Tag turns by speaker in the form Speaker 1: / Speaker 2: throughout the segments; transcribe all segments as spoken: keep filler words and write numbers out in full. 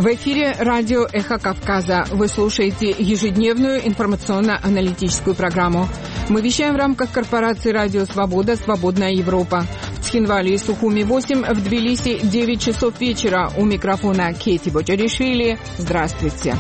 Speaker 1: В эфире радио «Эхо Кавказа». Вы слушаете ежедневную информационно-аналитическую программу. Мы вещаем в рамках корпорации «Радио Свобода. Свободная Европа». В Цхинвале и Сухуми восемь, в Тбилиси девять часов вечера. У микрофона Кети Бочаришвили. Здравствуйте.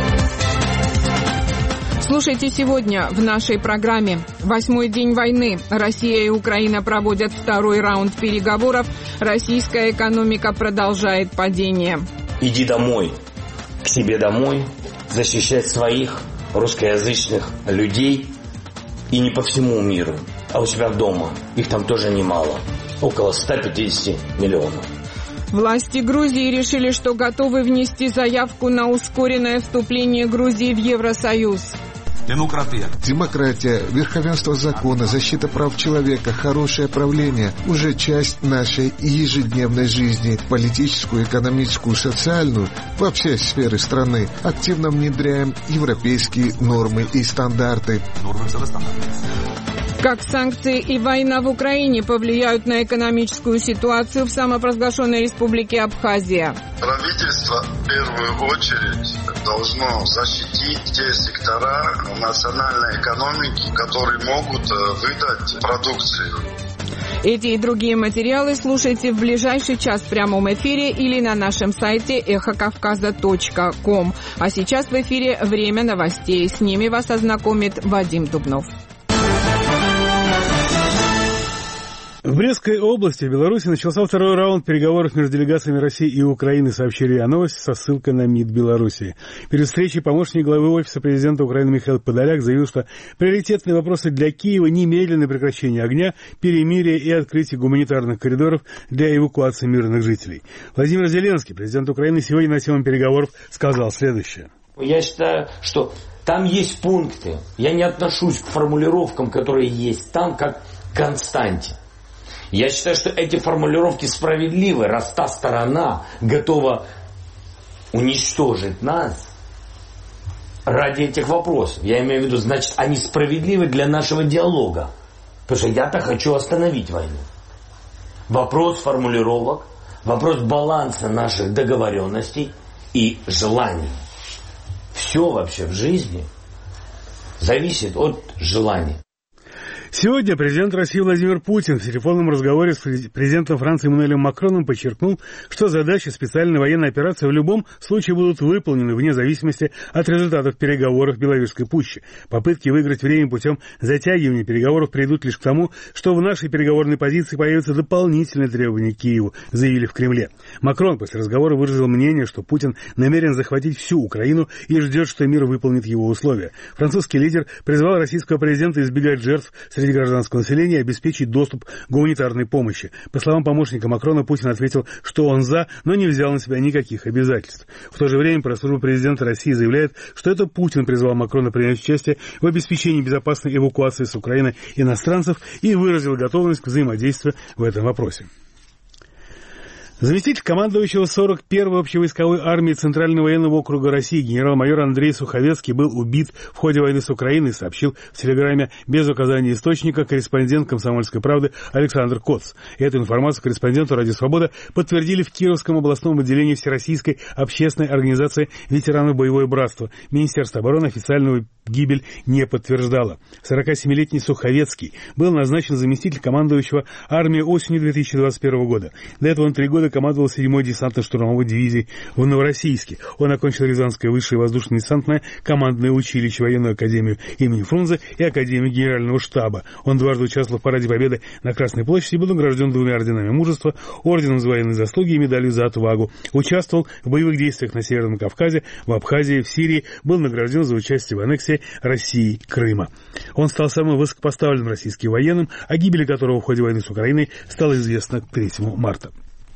Speaker 1: Слушайте сегодня в нашей программе. Восьмой день войны. Россия и Украина проводят второй раунд переговоров. Российская экономика продолжает падение.
Speaker 2: Иди домой, к себе домой, защищать своих русскоязычных людей, и не по всему миру, а у себя дома. Их там тоже немало, около ста пятидесяти миллионов.
Speaker 1: Власти Грузии решили, что готовы внести заявку на ускоренное вступление Грузии в Евросоюз.
Speaker 3: Демократия.
Speaker 4: Демократия, верховенство закона, защита прав человека, хорошее правление – уже часть нашей ежедневной жизни. Политическую, экономическую, социальную – во все сферы страны. Активно внедряем европейские нормы и стандарты.
Speaker 1: Как санкции и война в Украине повлияют на экономическую ситуацию в самопровозглашенной республике Абхазия?
Speaker 5: Правительство в первую очередь должно защитить те сектора национальной экономики, которые могут выдать продукцию.
Speaker 1: Эти и другие материалы слушайте в ближайший час в прямом эфире или на нашем сайте эхо кавказа точка ком. А сейчас в эфире время новостей. С ними вас ознакомит Вадим Дубнов.
Speaker 6: В Брестской области в Беларуси начался второй раунд переговоров между делегациями России и Украины, сообщили РИА Новости со ссылкой на МИД Беларуси. Перед встречей помощник главы Офиса президента Украины Михаил Подоляк заявил, что приоритетные вопросы для Киева – немедленное прекращение огня, перемирие и открытие гуманитарных коридоров для эвакуации мирных жителей. Владимир Зеленский, президент Украины, сегодня на тему переговоров сказал следующее.
Speaker 2: Я считаю, что там есть пункты. Я не отношусь к формулировкам, которые есть там, как к константе. Я считаю, что эти формулировки справедливы, раз та сторона готова уничтожить нас ради этих вопросов. Я имею в виду, значит, они справедливы для нашего диалога. Потому что я-то хочу остановить войну. Вопрос формулировок, вопрос баланса наших договоренностей и желаний. Все вообще в жизни зависит от желания.
Speaker 6: Сегодня президент России Владимир Путин в телефонном разговоре с президентом Франции Эммануэлем Макроном подчеркнул, что задачи специальной военной операции в любом случае будут выполнены вне зависимости от результатов переговоров в Беловежской пуще. Попытки выиграть время путем затягивания переговоров приведут лишь к тому, что в нашей переговорной позиции появятся дополнительные требования к Киеву, заявили в Кремле. Макрон после разговора выразил мнение, что Путин намерен захватить всю Украину и ждет, что мир выполнит его условия. Французский лидер призвал российского президента избегать жертв среди гражданского населения и обеспечить доступ к гуманитарной помощи. По словам помощника Макрона, Путин ответил, что он за, но не взял на себя никаких обязательств. В то же время пресс-служба президента России заявляет, что это Путин призвал Макрона принять участие в обеспечении безопасной эвакуации с Украины иностранцев и выразил готовность к взаимодействию в этом вопросе. Заместитель командующего сорок первой общевойсковой армии Центрального военного округа России генерал-майор Андрей Суховецкий был убит в ходе войны с Украиной, сообщил в телеграмме без указания источника корреспондент «Комсомольской правды» Александр Коц. Эту информацию корреспонденту «Радио Свобода» подтвердили в Кировском областном отделении Всероссийской общественной организации ветеранов боевое братство. Министерство обороны официальную гибель не подтверждало. сорокасемилетний Суховецкий был назначен заместитель командующего армией осенью две тысячи двадцать первого года. До этого он три года командовал седьмой десантно-штурмовой дивизией в Новороссийске. Он окончил Рязанское высшее воздушно-десантное командное училище, военную академию имени Фрунзе и Академию Генерального штаба. Он дважды участвовал в параде Победы на Красной площади и был награжден двумя орденами мужества, орденом за военные заслуги и медалью за отвагу. Участвовал в боевых действиях на Северном Кавказе, в Абхазии, в Сирии, был награжден за участие в аннексии России Крыма. Он стал самым высокопоставленным российским военным, о гибели которого в ходе войны с Украиной стало известно к третьему марта.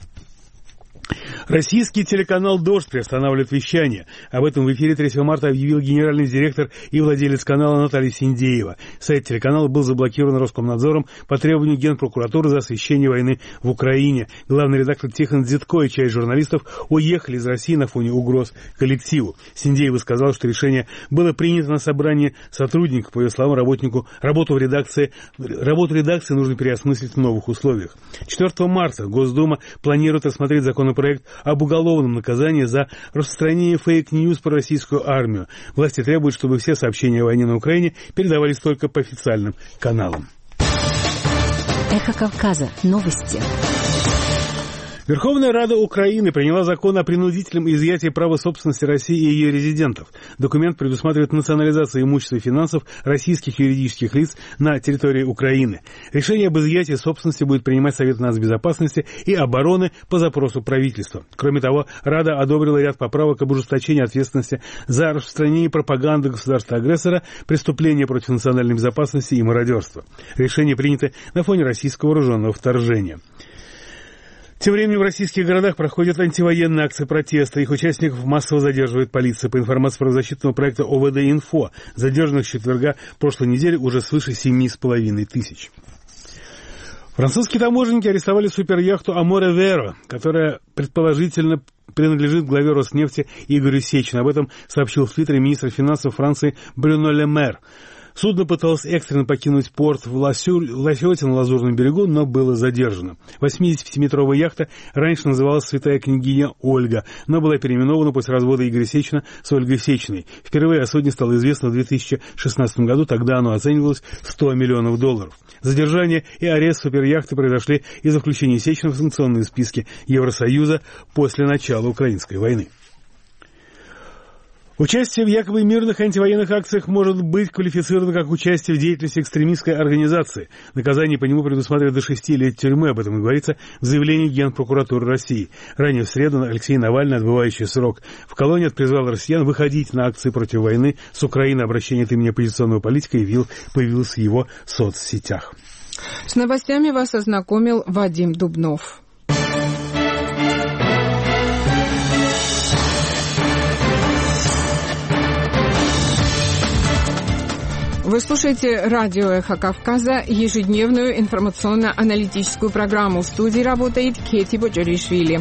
Speaker 6: Российский телеканал «Дождь» приостанавливает вещание. Об этом в эфире третьего марта объявил генеральный директор и владелец канала Наталья Синдеева. Сайт телеканала был заблокирован Роскомнадзором по требованию Генпрокуратуры за освещение войны в Украине. Главный редактор Тихон Дзитко и часть журналистов уехали из России на фоне угроз коллективу. Синдеева сказал, что решение было принято на собрании сотрудников. По ее словам, работнику работу в редакции, работу редакции нужно переосмыслить в новых условиях. четвёртого марта Госдума планирует рассмотреть законопроект об уголовном наказании за распространение фейк-ньюс про российскую армию. Власти требуют, чтобы все сообщения о войне на Украине передавались только по официальным каналам.
Speaker 3: Эхо Кавказа. Новости.
Speaker 6: Верховная Рада Украины приняла закон о принудительном изъятии права собственности России и ее резидентов. Документ предусматривает национализацию имущества и финансов российских юридических лиц на территории Украины. Решение об изъятии собственности будет принимать Совет нацбезопасности и обороны по запросу правительства. Кроме того, Рада одобрила ряд поправок об ужесточении ответственности за распространение пропаганды государства-агрессора, преступления против национальной безопасности и мародерства. Решение принято на фоне российского вооруженного вторжения. Тем временем в российских городах проходят антивоенные акции протеста. Их участников массово задерживает полиция. По информации правозащитного проекта О В Д Инфо, задержанных с четверга прошлой недели уже свыше семи с половиной тысяч. Французские таможенники арестовали суперяхту «Аморе Веро», которая предположительно принадлежит главе Роснефти Игорю Сечину. Об этом сообщил в Твиттере министр финансов Франции Брюно Ле Мэр. Судно пыталось экстренно покинуть порт в Ласёте на Лазурном берегу, но было задержано. восьмидесятипятиметровая яхта раньше называлась «Святая княгиня Ольга», но была переименована после развода Игоря Сечина с Ольгой Сечиной. Впервые о судне стало известно в две тысячи шестнадцатом году, тогда оно оценивалось в сто миллионов долларов. Задержание и арест суперяхты произошли из-за включения Сечина в санкционные списки Евросоюза после начала украинской войны. Участие в якобы мирных антивоенных акциях может быть квалифицировано как участие в деятельности экстремистской организации. Наказание по нему предусматривает до шести лет тюрьмы, об этом и говорится в заявлении Генпрокуратуры России. Ранее в среду Алексей Навальный, отбывающий срок в колонии, призвал россиян выходить на акции против войны с Украиной. Обращение от имени оппозиционного политика появилось в его соцсетях.
Speaker 1: С новостями вас ознакомил Вадим Дубнов. Вы слушаете радио «Эхо Кавказа», ежедневную информационно-аналитическую программу. В студии работает Кети Боджоришвили.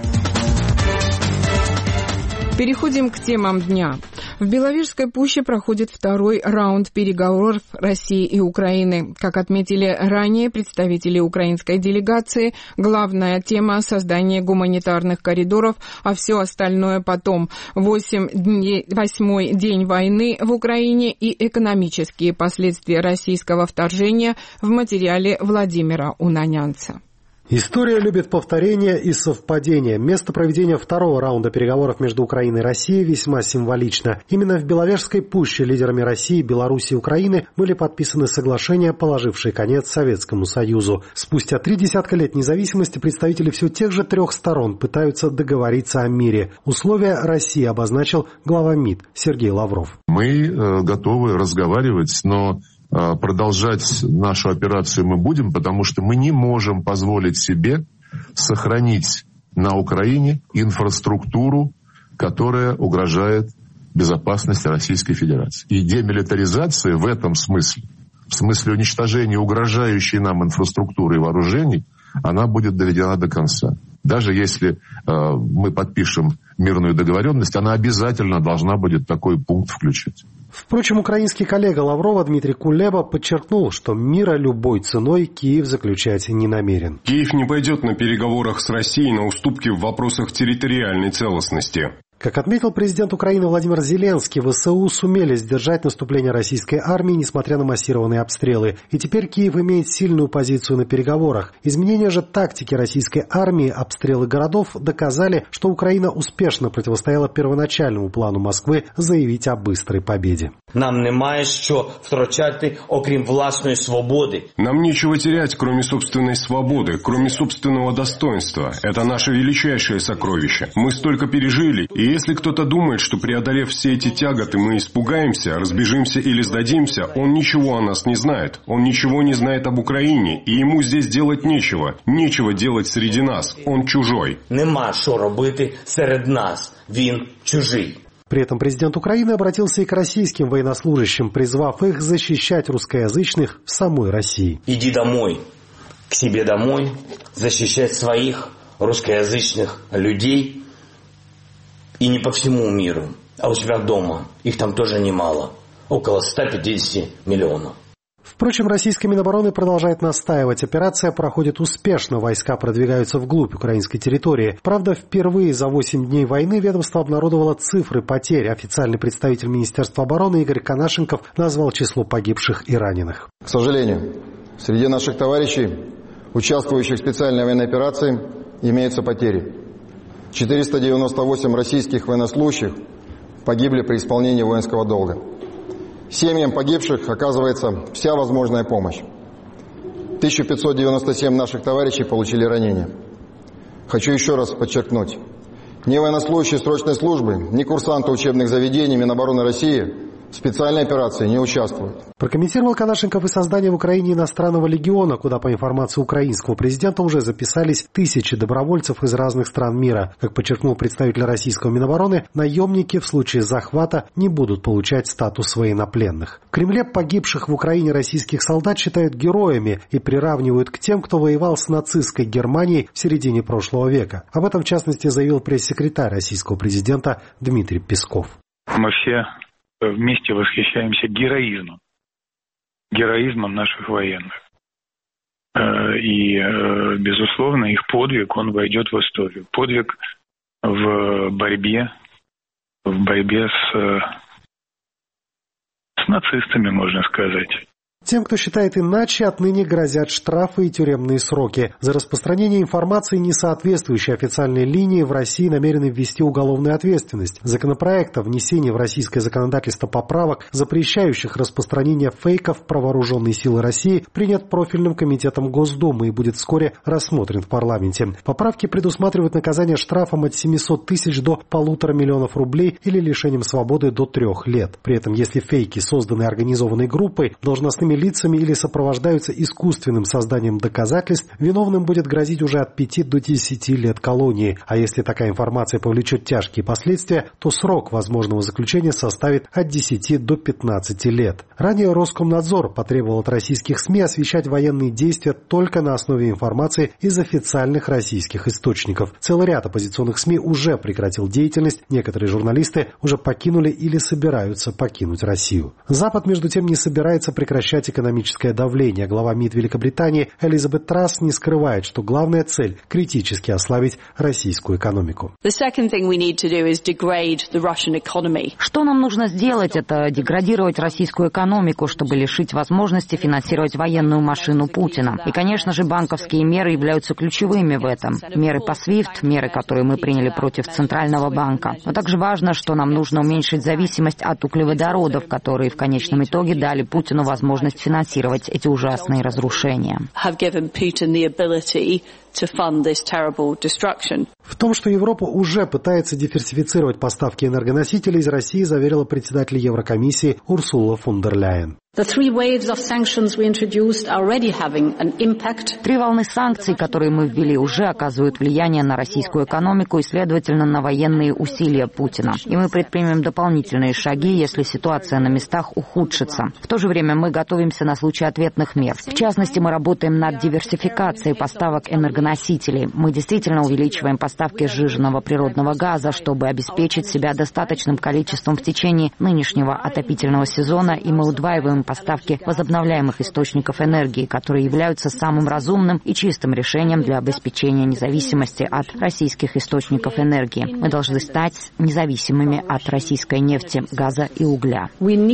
Speaker 1: Переходим к темам дня. В Беловежской пуще проходит второй раунд переговоров России и Украины. Как отметили ранее представители украинской делегации, главная тема – создание гуманитарных коридоров, а все остальное потом. Восемь дней, восьмой день войны в Украине и экономические последствия российского вторжения в материале Владимира Унанянца.
Speaker 7: История любит повторения и совпадения. Место проведения второго раунда переговоров между Украиной и Россией весьма символично. Именно в Беловежской пуще лидерами России, Беларуси и Украины были подписаны соглашения, положившие конец Советскому Союзу. Спустя три десятка лет независимости представители все тех же трех сторон пытаются договориться о мире. Условия России обозначил глава МИД Сергей Лавров.
Speaker 8: Мы э, готовы разговаривать, но продолжать нашу операцию мы будем, потому что мы не можем позволить себе сохранить на Украине инфраструктуру, которая угрожает безопасности Российской Федерации. И демилитаризация в этом смысле, в смысле уничтожения угрожающей нам инфраструктуры и вооружений, она будет доведена до конца. Даже если э, мы подпишем мирную договоренность, она обязательно должна будет такой пункт включить.
Speaker 7: Впрочем, украинский коллега Лаврова Дмитрий Кулеба подчеркнул, что мира любой ценой Киев заключать не намерен.
Speaker 9: Киев не пойдет на переговорах с Россией на уступки в вопросах территориальной целостности.
Speaker 7: Как отметил президент Украины Владимир Зеленский, ВСУ сумели сдержать наступление российской армии, несмотря на массированные обстрелы. И теперь Киев имеет сильную позицию на переговорах. Изменения же тактики российской армии, обстрелы городов доказали, что Украина успешно противостояла первоначальному плану Москвы заявить о быстрой победе.
Speaker 2: Нам немає що втрачати, окрім власної свободи.
Speaker 9: Нам нечего терять, кроме собственной свободы, кроме собственного достоинства. Это наше величайшее сокровище. Мы столько пережили, и если кто-то думает, что преодолев все эти тяготы мы испугаемся, разбежимся или сдадимся, он ничего о нас не знает. Он ничего не знает об Украине, и ему здесь делать нечего. Нечего делать среди нас. Он чужой.
Speaker 2: Нема що робити серед нас. Він чужий.
Speaker 7: При этом президент Украины обратился и к российским военнослужащим, призвав их защищать русскоязычных в самой России.
Speaker 2: Иди домой, к себе домой, защищать своих русскоязычных людей. И не по всему миру, а у себя дома. Их там тоже немало. Около ста пятидесяти миллионов.
Speaker 7: Впрочем, российское Минобороны продолжает настаивать. Операция проходит успешно, войска продвигаются вглубь украинской территории. Правда, впервые за восемь дней войны ведомство обнародовало цифры потерь. Официальный представитель Министерства обороны Игорь Конашенков назвал число погибших и раненых.
Speaker 10: К сожалению, среди наших товарищей, участвующих в специальной военной операции, имеются потери. четыреста девяносто восемь российских военнослужащих погибли при исполнении воинского долга. Семьям погибших оказывается вся возможная помощь. тысяча пятьсот девяносто семь наших товарищей получили ранения. Хочу еще раз подчеркнуть. Ни военнослужащие срочной службы, ни курсанты учебных заведений Минобороны России в специальной операции не участвуют.
Speaker 7: Прокомментировал Конашенков и создание в Украине иностранного легиона, куда, по информации украинского президента, уже записались тысячи добровольцев из разных стран мира. Как подчеркнул представитель российского Минобороны, наемники в случае захвата не будут получать статус военнопленных. В Кремле погибших в Украине российских солдат считают героями и приравнивают к тем, кто воевал с нацистской Германией в середине прошлого века. Об этом, в частности, заявил пресс-секретарь российского президента Дмитрий Песков.
Speaker 11: Мы все вместе восхищаемся героизмом, героизмом наших военных. И, безусловно, их подвиг, он войдет в историю. Подвиг в борьбе, в борьбе с, с нацистами, можно сказать.
Speaker 7: Тем, кто считает иначе, отныне грозят штрафы и тюремные сроки. За распространение информации, не соответствующей официальной линии, в России намерены ввести уголовную ответственность. Законопроект о внесении в российское законодательство поправок, запрещающих распространение фейков про вооруженные силы России, принят профильным комитетом Госдумы и будет вскоре рассмотрен в парламенте. Поправки предусматривают наказание штрафом от семисот тысяч до полутора миллионов рублей или лишением свободы до трех лет. При этом, если фейки созданы организованной группой, должностными лицами или сопровождаются искусственным созданием доказательств, виновным будет грозить уже от пяти до десяти лет колонии. А если такая информация повлечет тяжкие последствия, то срок возможного заключения составит от десяти до пятнадцати лет. Ранее Роскомнадзор потребовал от российских СМИ освещать военные действия только на основе информации из официальных российских источников. Целый ряд оппозиционных СМИ уже прекратил деятельность, некоторые журналисты уже покинули или собираются покинуть Россию. Запад, между тем, не собирается прекращать экономическое давление. Глава МИД Великобритании Элизабет Трасс не скрывает, что главная цель – критически ослабить российскую экономику.
Speaker 12: Что нам нужно сделать, это деградировать российскую экономику, чтобы лишить возможности финансировать военную машину Путина. И, конечно же, банковские меры являются ключевыми в этом. Меры по свифт, меры, которые мы приняли против Центрального банка. Но также важно, что нам нужно уменьшить зависимость от углеводородов, которые в конечном итоге дали Путину возможность финансировать эти ужасные разрушения.
Speaker 7: В том, что Европа уже пытается диверсифицировать поставки энергоносителей из России, заверила председатель Еврокомиссии Урсула фон дер Ляйен.
Speaker 12: Три волны санкций, которые мы ввели, уже оказывают влияние на российскую экономику и, следовательно, на военные усилия Путина. И мы предпримем дополнительные шаги, если ситуация на местах ухудшится. В то же время мы готовимся на случай ответных мер. В частности, мы работаем над диверсификацией поставок энергоносителей. Мы действительно увеличиваем поставки сжиженного природного газа, чтобы обеспечить себя достаточным количеством в течение нынешнего отопительного сезона, и мы удваиваем поставки возобновляемых источников энергии, которые являются самым разумным и чистым решением для обеспечения независимости от российских источников энергии. Мы должны стать независимыми от российской нефти, газа и угля.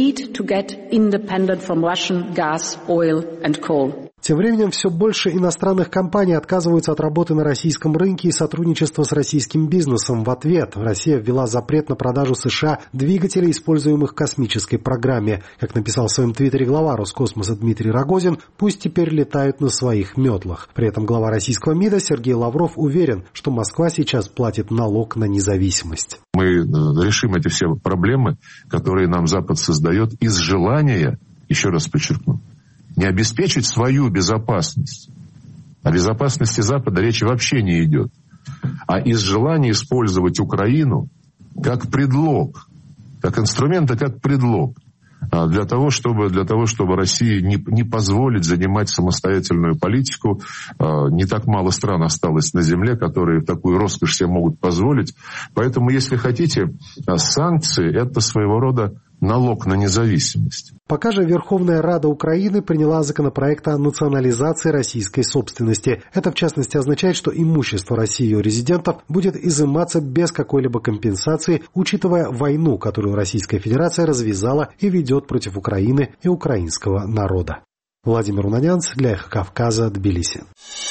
Speaker 7: Тем временем все больше иностранных компаний отказываются от работы на российском рынке и сотрудничества с российским бизнесом. В ответ Россия ввела запрет на продажу США двигателей, используемых в космической программе. Как написал в своем твиттере глава Роскосмоса Дмитрий Рогозин, пусть теперь летают на своих метлах. При этом глава российского МИДа Сергей Лавров уверен, что Москва сейчас платит налог на независимость.
Speaker 8: Мы решим эти все проблемы, которые нам Запад создает, из желания, еще раз подчеркну, не обеспечить свою безопасность. О безопасности Запада речи вообще не идет. А из желания использовать Украину как предлог, как инструмент, а как предлог для того, чтобы, для того, чтобы России не, не позволить занимать самостоятельную политику. Не так мало стран осталось на земле, которые такую роскошь себе могут позволить. Поэтому, если хотите, санкции – это своего рода налог на независимость.
Speaker 7: Пока же Верховная Рада Украины приняла законопроект о национализации российской собственности. Это, в частности, означает, что имущество России и ее резидентов будет изыматься без какой-либо компенсации, учитывая войну, которую Российская Федерация развязала и ведет против Украины и украинского народа. Владимир Унанянц для Эхо Кавказа, Тбилиси.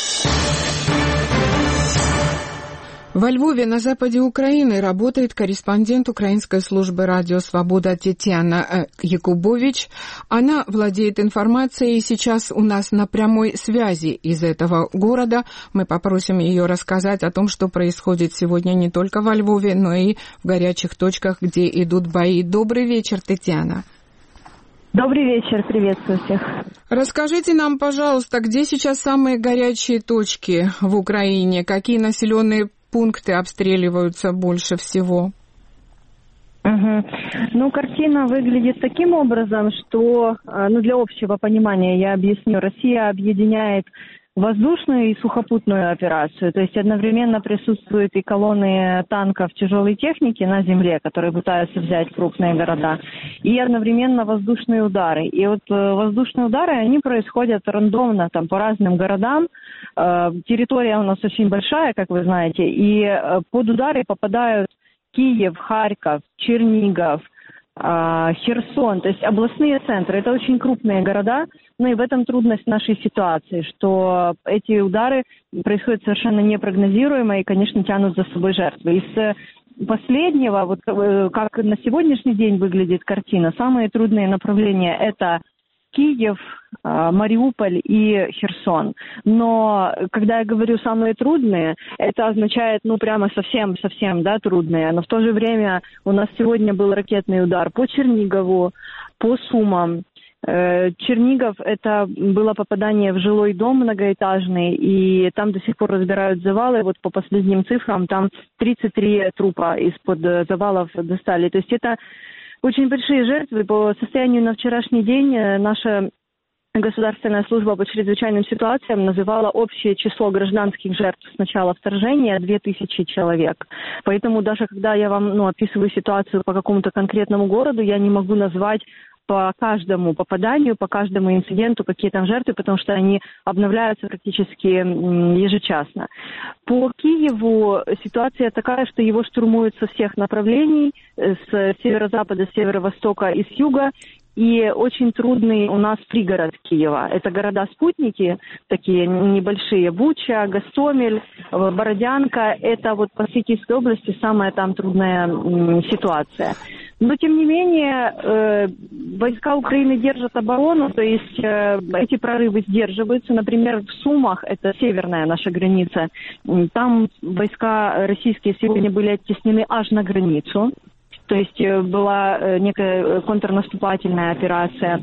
Speaker 1: Во Львове, на западе Украины, работает корреспондент украинской службы «Радио Свобода» Татьяна Якубович. Она владеет информацией и сейчас у нас на прямой связи из этого города. Мы попросим ее рассказать о том, что происходит сегодня не только во Львове, но и в горячих точках, где идут бои. Добрый вечер, Татьяна.
Speaker 13: Добрый вечер, приветствую всех.
Speaker 1: Расскажите нам, пожалуйста, где сейчас самые горячие точки в Украине, какие населенные пункты обстреливаются больше всего?
Speaker 13: Угу. Ну, картина выглядит таким образом, что, ну, для общего понимания я объясню, Россия объединяет воздушную и сухопутную операцию, то есть одновременно присутствуют и колонны танков тяжелой техники на земле, которые пытаются взять крупные города, и одновременно воздушные удары. И вот воздушные удары, они происходят рандомно там по разным городам. Территория у нас очень большая, как вы знаете, и под удары попадают Киев, Харьков, Чернигов, Херсон, то есть областные центры. Это очень крупные города, ну и в этом трудность нашей ситуации, что эти удары происходят совершенно непрогнозируемо и, конечно, тянут за собой жертвы. Из последнего, вот как на сегодняшний день выглядит картина, самые трудные направления – это Киев, Мариуполь и Херсон. Но когда я говорю самые трудные, это означает, ну, прямо совсем-совсем, да, трудные. Но в то же время у нас сегодня был ракетный удар по Чернигову, по Сумам. Чернигов – это было попадание в жилой дом многоэтажный, и там до сих пор разбирают завалы. Вот по последним цифрам там тридцать три трупа из-под завалов достали. То есть это очень большие жертвы. По состоянию на вчерашний день наша Государственная служба по чрезвычайным ситуациям называла общее число гражданских жертв с начала вторжения две тысячи человек. Поэтому даже когда я вам ну, описываю ситуацию по какому-то конкретному городу, я не могу назвать по каждому попаданию, по каждому инциденту, какие там жертвы, потому что они обновляются практически ежечасно. По Киеву ситуация такая, что его штурмуют со всех направлений, с северо-запада, с северо-востока и с юга. И очень трудный у нас пригород Киева. Это города-спутники, такие небольшие, Буча, Гостомель, Бородянка. Это вот по всей Киевской области самая там трудная ситуация. Но, тем не менее, э, войска Украины держат оборону, то есть э, эти прорывы сдерживаются. Например, в Сумах, это северная наша граница, там войска российские сегодня были оттеснены аж на границу. То есть была некая контрнаступательная операция.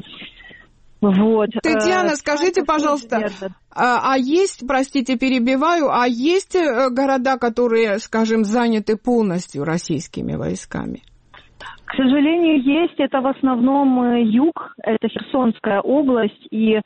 Speaker 13: Вот.
Speaker 1: Татьяна, скажите, пожалуйста, а, а есть, простите, перебиваю, а есть города, которые, скажем, заняты полностью российскими войсками?
Speaker 13: К сожалению, есть. Это в основном юг, это Херсонская область, и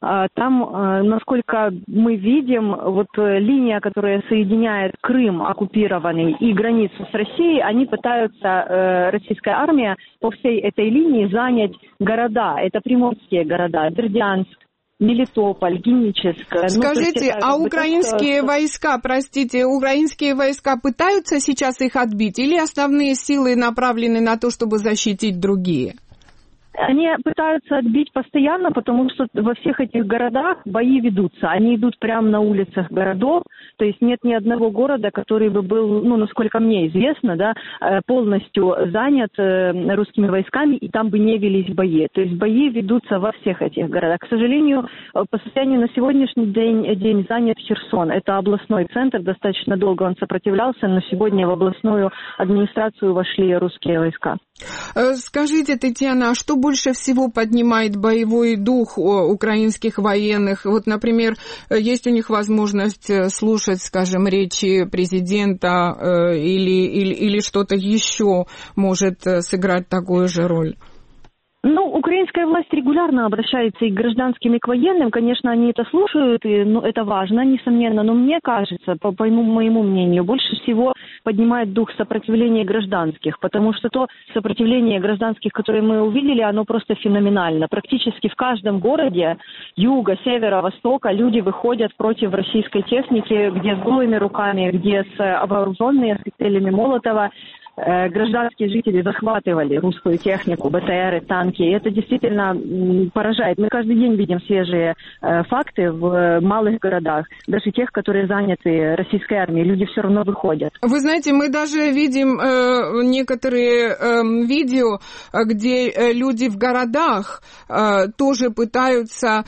Speaker 13: там, насколько мы видим, вот линия, которая соединяет Крым, оккупированный, и границу с Россией, они пытаются, российская армия, по всей этой линии занять города. Это приморские города, Бердянск, Мелитополь, Геническ.
Speaker 1: Скажите,
Speaker 13: ну,
Speaker 1: а украинские то, войска, простите, украинские войска пытаются сейчас их отбить, или основные силы направлены на то, чтобы защитить другие?
Speaker 13: Они пытаются отбить постоянно, потому что во всех этих городах бои ведутся. Они идут прямо на улицах городов, то есть нет ни одного города, который бы был, ну, насколько мне известно, да, полностью занят русскими войсками, и там бы не велись бои. То есть бои ведутся во всех этих городах. К сожалению, по состоянию на сегодняшний день, день занят Херсон. Это областной центр, достаточно долго он сопротивлялся, но сегодня в областную администрацию вошли русские войска.
Speaker 1: Скажите, Татьяна, а что больше всего поднимает боевой дух украинских военных? Вот, например, есть у них возможность слушать, скажем, речи президента или, или, или что-то еще может сыграть такую же роль?
Speaker 13: Ну, украинская власть регулярно обращается и к гражданским, и к военным. Конечно, они это слушают, и ну, это важно, несомненно. Но мне кажется, по, по моему мнению, больше всего поднимает дух сопротивления гражданских. Потому что то сопротивление гражданских, которое мы увидели, оно просто феноменально. Практически в каждом городе юга, севера, востока люди выходят против российской техники, где с голыми руками, где с вооруженными, с коктейлями Молотова. Гражданские жители захватывали русскую технику, БТРы, танки. И это действительно поражает. Мы каждый день видим свежие э, факты в малых городах, даже тех, которые заняты российской армией. Люди все равно выходят.
Speaker 1: Вы знаете, мы даже видим э, некоторые э, видео, где э, люди в городах э, тоже пытаются,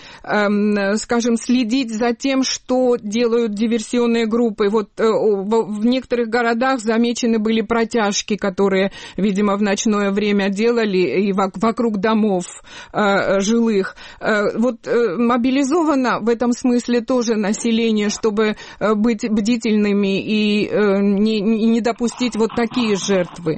Speaker 1: э, скажем, следить за тем, что делают диверсионные группы. Вот э, в, в некоторых городах замечены были протяжки, которые, видимо, в ночное время делали и вокруг домов э, жилых. Э, вот э, мобилизовано в этом смысле тоже население, чтобы э, быть бдительными и э, не, не допустить вот такие жертвы.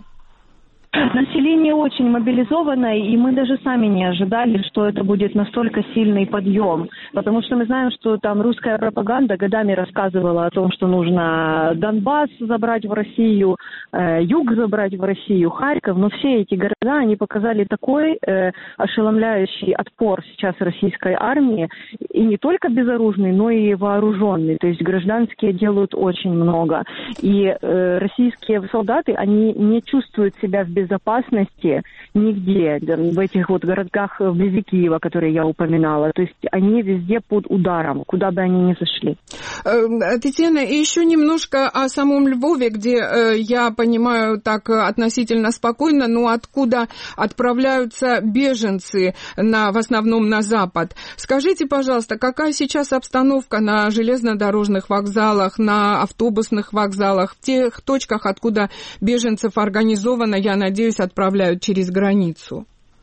Speaker 13: Население очень мобилизовано, и мы даже сами не ожидали, что это будет настолько сильный подъем. Потому что мы знаем, что там русская пропаганда годами рассказывала о том, что нужно Донбасс забрать в Россию, э, Юг забрать в Россию, Харьков. Но все эти города, они показали такой э, ошеломляющий отпор сейчас российской армии. И не только безоружный, но и вооруженный. То есть гражданские делают очень много. И э, российские солдаты, они не чувствуют себя в безопасности нигде, в этих вот городках вблизи Киева, которые я упоминала. То есть они везде под ударом, куда бы они ни зашли.
Speaker 1: Татьяна, и еще немножко о самом Львове, где, я понимаю, так относительно спокойно, но откуда отправляются беженцы на, в основном на запад. Скажите, пожалуйста, какая сейчас обстановка на железнодорожных вокзалах, на автобусных вокзалах, в тех точках, откуда беженцев организованно, я надеюсь, отправляют через границу?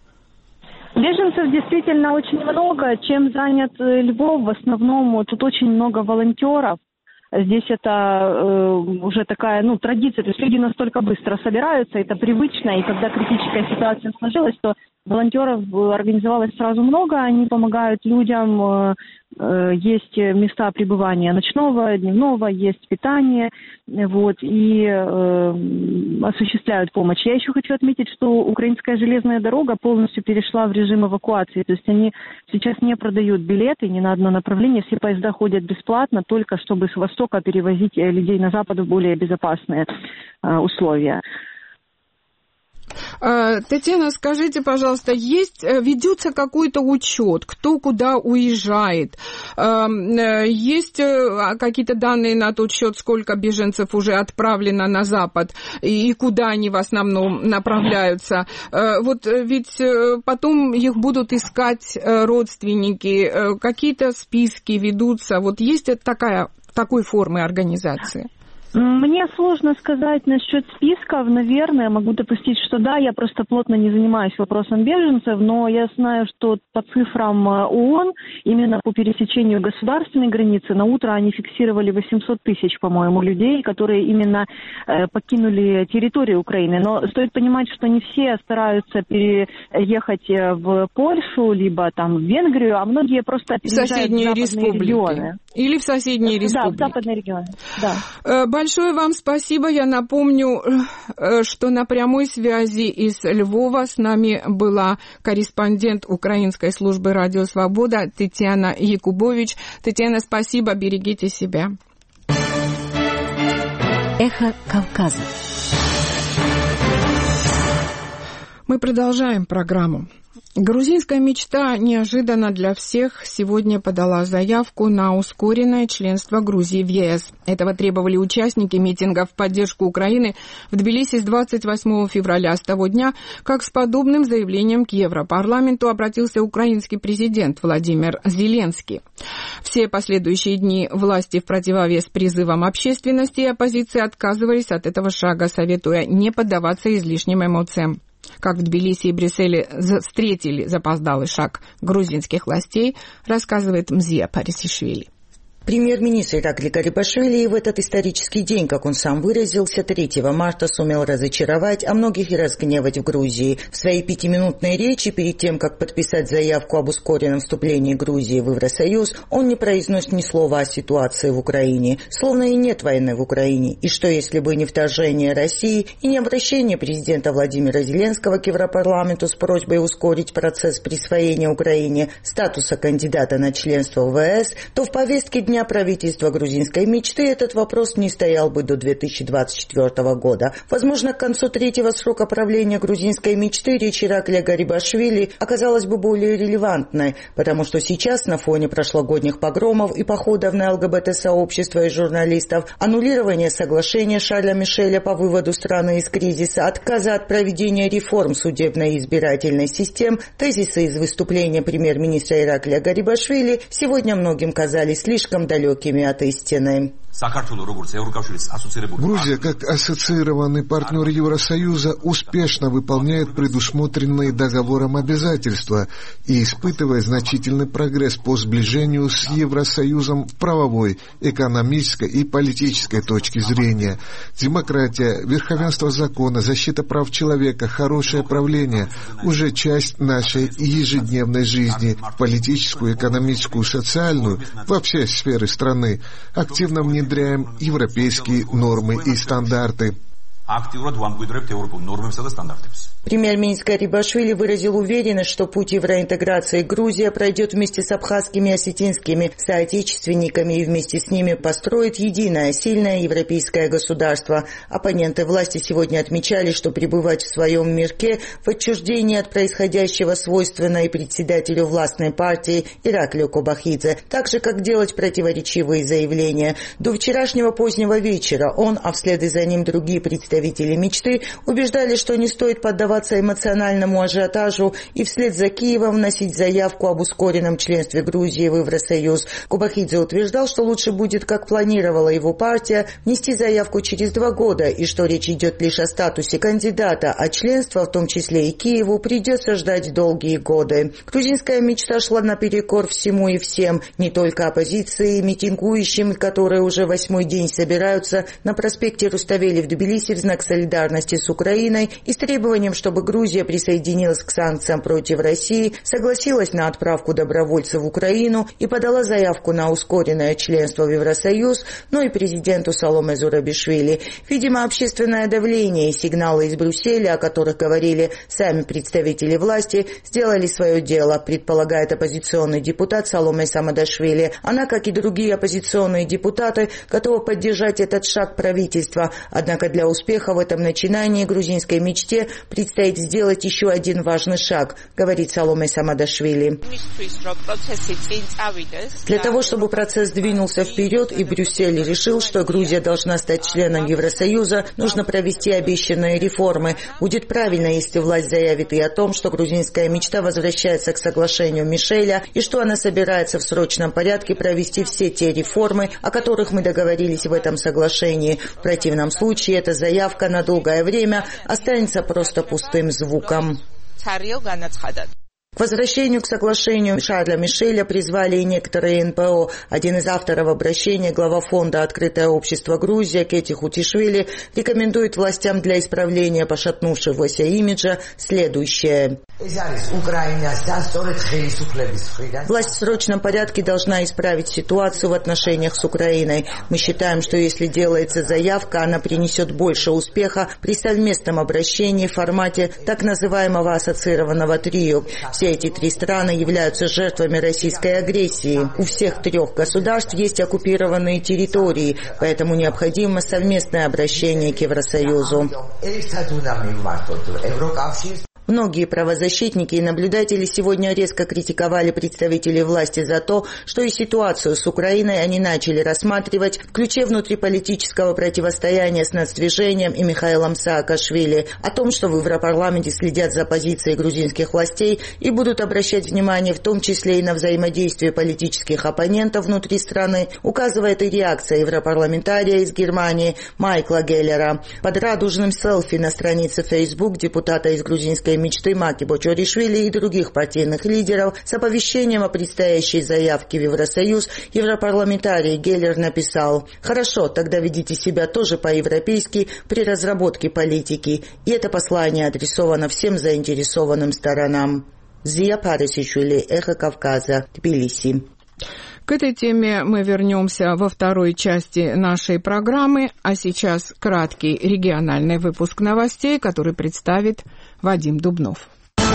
Speaker 13: Беженцев действительно очень много. Чем занят Львов? В основном тут очень много волонтеров. Здесь это э, уже такая, ну, традиция. То есть люди настолько быстро собираются, это привычно. И когда критическая ситуация сложилась, то волонтеров организовалось сразу много. Они помогают людям. Э, э, есть места пребывания ночного, дневного, есть питание. Вот, и э, осуществляют помощь. Я еще хочу отметить, что украинская железная дорога полностью перешла в режим эвакуации. То есть они сейчас не продают билеты ни на одно направление. Все поезда ходят бесплатно, только чтобы с востока перевозить людей на запад в более безопасные э, условия.
Speaker 1: Татьяна, скажите, пожалуйста, есть, ведется какой-то учет, кто куда уезжает? Есть какие-то данные на тот счет, сколько беженцев уже отправлено на Запад и куда они в основном направляются? Вот ведь потом их будут искать родственники, какие-то списки ведутся. Вот есть такая, такой формы организации?
Speaker 13: Мне сложно сказать насчет списков, наверное, могу допустить, что да, я просто плотно не занимаюсь вопросом беженцев, но я знаю, что по цифрам ООН, именно по пересечению государственной границы, на утро они фиксировали восемьсот тысяч, по-моему, людей, которые именно э, покинули территорию Украины. Но стоит понимать, что не все стараются переехать в Польшу, либо там в Венгрию, а многие просто переезжают в западные республики. Регионы.
Speaker 1: Или в соседние
Speaker 13: да,
Speaker 1: республики.
Speaker 13: Да, в западные регионы, да.
Speaker 1: Большое вам спасибо. Я напомню, что на прямой связи из Львова с нами была корреспондент Украинской службы «Радио Свобода» Татьяна Якубович. Татьяна, спасибо, берегите себя.
Speaker 3: Эхо Кавказа.
Speaker 1: Мы продолжаем программу. Грузинская мечта неожиданно для всех сегодня подала заявку на ускоренное членство Грузии в ЕС. Этого требовали участники митинга в поддержку Украины в Тбилиси с двадцать восьмого февраля. С того дня, как с подобным заявлением к Европарламенту обратился украинский президент Владимир Зеленский. Все последующие дни власти в противовес призывам общественности и оппозиции отказывались от этого шага, советуя не поддаваться излишним эмоциям. Как в Тбилиси и Брюсселе встретили запоздалый шаг грузинских властей, рассказывает Мзия Парисишвили.
Speaker 14: Премьер-министр Иракли Гарибашвили в этот исторический день, как он сам выразился, третьего марта сумел разочаровать, а многих и разгневать в Грузии. В своей пятиминутной речи, перед тем, как подписать заявку об ускоренном вступлении Грузии в Евросоюз, он не произносит ни слова о ситуации в Украине. Словно и нет войны в Украине. И что, если бы не вторжение России и не обращение президента Владимира Зеленского к Европарламенту с просьбой ускорить процесс присвоения Украине статуса кандидата на членство в ЕС, то в повестке дня правительства грузинской мечты этот вопрос не стоял бы до две тысячи двадцать четвёртого года. Возможно, к концу третьего срока правления грузинской мечты речь Иракли Гарибашвили оказалась бы более релевантной, потому что сейчас на фоне прошлогодних погромов и походов на ЛГБТ-сообщество и журналистов, аннулирование соглашения Шарля Мишеля по выводу страны из кризиса, отказа от проведения реформ судебной и избирательной систем, тезисы из выступления премьер-министра Иракли Гарибашвили сегодня многим казались слишком далекими от истины.
Speaker 4: Грузия, как ассоциированный партнер Евросоюза, успешно выполняет предусмотренные договором обязательства и испытывает значительный прогресс по сближению с Евросоюзом в правовой, экономической и политической точке зрения. Демократия, верховенство закона, защита прав человека, хорошее правление – уже часть нашей ежедневной жизни, политическую, экономическую, социальную, во все сферы страны. Активно внедряем европейские нормы и стандарты.
Speaker 14: Премьер-министр Гарибашвили выразил уверенность, что путь евроинтеграции Грузия пройдет вместе с абхазскими и осетинскими соотечественниками и вместе с ними построит единое, сильное европейское государство. Оппоненты власти сегодня отмечали, что пребывать в своем мирке в отчуждении от происходящего свойственно и председателю властной партии Ираклию Кобахидзе, так же, как делать противоречивые заявления. До вчерашнего позднего вечера он, а вслед за ним другие представители мечты, убеждали, что не стоит поддаваться эмоциональному ажиотажу и вслед за Киевом вносить заявку об ускоренном членстве Грузии в Евросоюз. Кобахидзе утверждал, что лучше будет, как планировала его партия, внести заявку через два года и что речь идет лишь о статусе кандидата, а членство, в том числе и Киеву, придется ждать долгие годы. Грузинская мечта шла наперекор всему и всем, не только оппозиции, митингующим, которые уже восьмой день собираются на проспекте Руставели в Тбилиси в знак солидарности с Украиной и с требованием, чтобы Грузия присоединилась к санкциям против России, согласилась на отправку добровольцев в Украину и подала заявку на ускоренное членство в Евросоюз, но и президенту Саломе Зурабишвили. Видимо, общественное давление и сигналы из Брюсселя, о которых говорили сами представители власти, сделали свое дело, предполагает оппозиционный депутат Саломе Самадашвили. Она, как и другие оппозиционные депутаты, готова поддержать этот шаг правительства. Однако для успеха в этом начинании грузинской мечте предстоит сделать еще один важный шаг, говорит Саломе Самадашвили. Для того, чтобы процесс двинулся вперед и Брюссель решил, что Грузия должна стать членом Евросоюза, нужно провести обещанные реформы. Будет правильно, если власть заявит и о том, что грузинская мечта возвращается к соглашению Мишеля и что она собирается в срочном порядке провести все те реформы, о которых мы договорились в этом соглашении. В противном случае эта заявка на долгое время останется просто пустым звуком. К возвращению к соглашению Шарля Мишеля призвали и некоторые эн пэ о. Один из авторов обращения, глава фонда «Открытое общество Грузия» Кети Хутишвили, рекомендует властям для исправления пошатнувшегося имиджа следующее. Власть в срочном порядке должна исправить ситуацию в отношениях с Украиной. Мы считаем, что если делается заявка, она принесет больше успеха при совместном обращении в формате так называемого ассоциированного трио. Все эти три страны являются жертвами российской агрессии. У всех трех государств есть оккупированные территории, поэтому необходимо совместное обращение к Евросоюзу. Многие правозащитники и наблюдатели сегодня резко критиковали представителей власти за то, что и ситуацию с Украиной они начали рассматривать в ключе внутриполитического противостояния с нацдвижением и Михаилом Саакашвили, о том, что в Европарламенте следят за позицией грузинских властей и будут обращать внимание в том числе и на взаимодействие политических оппонентов внутри страны, указывает и реакция европарламентария из Германии Майкла Геллера. Под радужным селфи на странице Facebook депутата из грузинской грузинской мечты Маки Бочоришвили и других партийных лидеров с оповещением о предстоящей заявке в Евросоюз, европарламентарий Геллер написал: «Хорошо, тогда ведите себя тоже по-европейски при разработке политики». И это послание адресовано всем заинтересованным сторонам. Зия Парисишвили, Эхо Кавказа, Тбилиси.
Speaker 1: К этой теме мы вернемся во второй части нашей программы, а сейчас краткий региональный выпуск новостей, который представит Вадим Дубнов.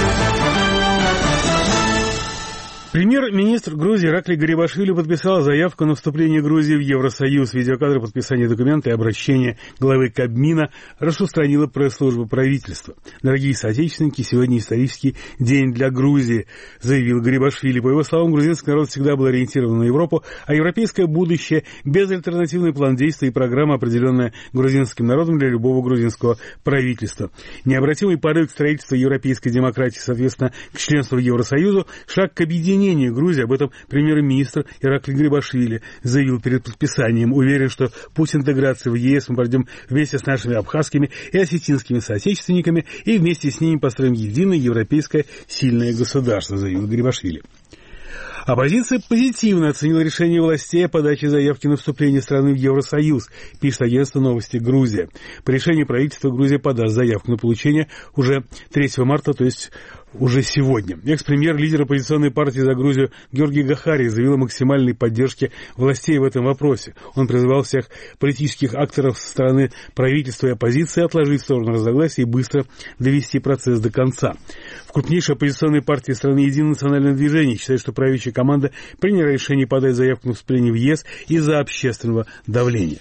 Speaker 6: Премьер-министр Грузии Иракли Гарибашвили подписал заявку на вступление Грузии в Евросоюз. Видеокадры подписания документа и обращения главы Кабмина распространила пресс-служба правительства. «Дорогие соотечественники, сегодня исторический день для Грузии», заявил Гарибашвили. По его словам, грузинский народ всегда был ориентирован на Европу, а европейское будущее – безальтернативный план действий и программа, определенная грузинским народом для любого грузинского правительства. Необратимый порыв к строительству европейской демократии, соответственно, к членству в Евросоюзу – шаг к объединению Грузии. Об этом премьер-министр Иракли Гарибашвили заявил перед подписанием. Уверен, что путь интеграции в ЕС мы пройдем вместе с нашими абхазскими и осетинскими соотечественниками и вместе с ними построим единое европейское сильное государство, заявил Гарибашвили. Оппозиция позитивно оценила решение властей о подаче заявки на вступление страны в Евросоюз, пишет агентство «Новости Грузия». По решению правительства Грузия подаст заявку на получение уже третьего марта, то есть уже сегодня. Экс-премьер, лидер оппозиционной партии «За Грузию» Георгий Гахари заявил о максимальной поддержке властей в этом вопросе. Он призывал всех политических акторов со стороны правительства и оппозиции отложить в сторону разногласий и быстро довести процесс до конца. В крупнейшей оппозиционной партии страны «Единое национальное движение» считает, что правящая команда приняла решение подать заявку на вступление в ЕС из-за общественного давления.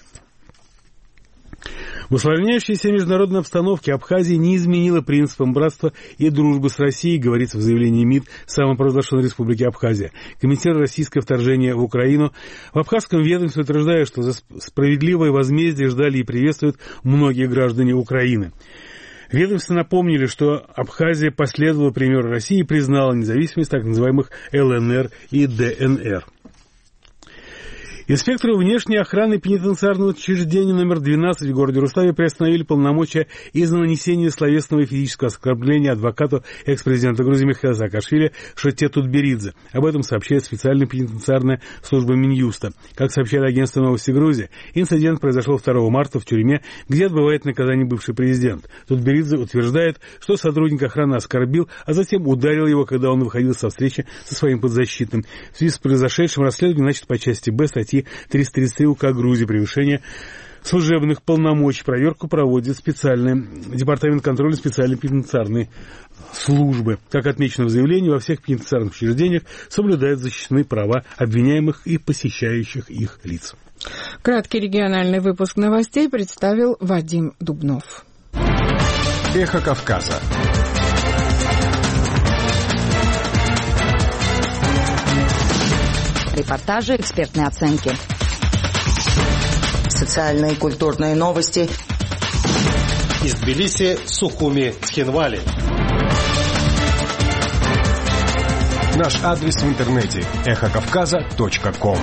Speaker 6: В усложняющейся международной обстановке Абхазия не изменила принципам братства и дружбы с Россией, говорится в заявлении МИД самопровозглашенной республики Абхазия. Комментируя российское вторжение в Украину, в абхазском ведомстве утверждают, что за справедливое возмездие ждали и приветствуют многие граждане Украины. Ведомства напомнили, что Абхазия последовала примеру России и признала независимость так называемых ЛНР и ДНР. Инспектору внешней охраны пенитенциарного учреждения номер двенадцать в городе Руставе приостановили полномочия из-за нанесения словесного и физического оскорбления адвокату экс-президента Грузии Михаила Саакашвили Шете Тутберидзе. Об этом сообщает специальная пенитенциарная служба Минюста. Как сообщает агентство «Новости Грузии», инцидент произошел второго марта в тюрьме, где отбывает наказание бывший президент. Тутберидзе утверждает, что сотрудник охраны оскорбил, а затем ударил его, когда он выходил со встречи со своим подзащитным. В связи с произошедшим расследование начато по части Б статьи триста тридцать три УК Грузии «Превышение служебных полномочий». Проверку проводит специальный департамент контроля специальной пенитенциарной службы. Как отмечено в заявлении, во всех пенитенциарных учреждениях соблюдают защищены права обвиняемых и посещающих их лиц.
Speaker 1: Краткий региональный выпуск новостей представил Вадим Дубнов.
Speaker 15: Эхо Кавказа.
Speaker 12: Репортажи, экспертные оценки.
Speaker 14: Социальные и культурные новости.
Speaker 7: Из Тбилиси, Сухуми, Цхинвали.
Speaker 15: Наш адрес в интернете эхо кавказа точка ком.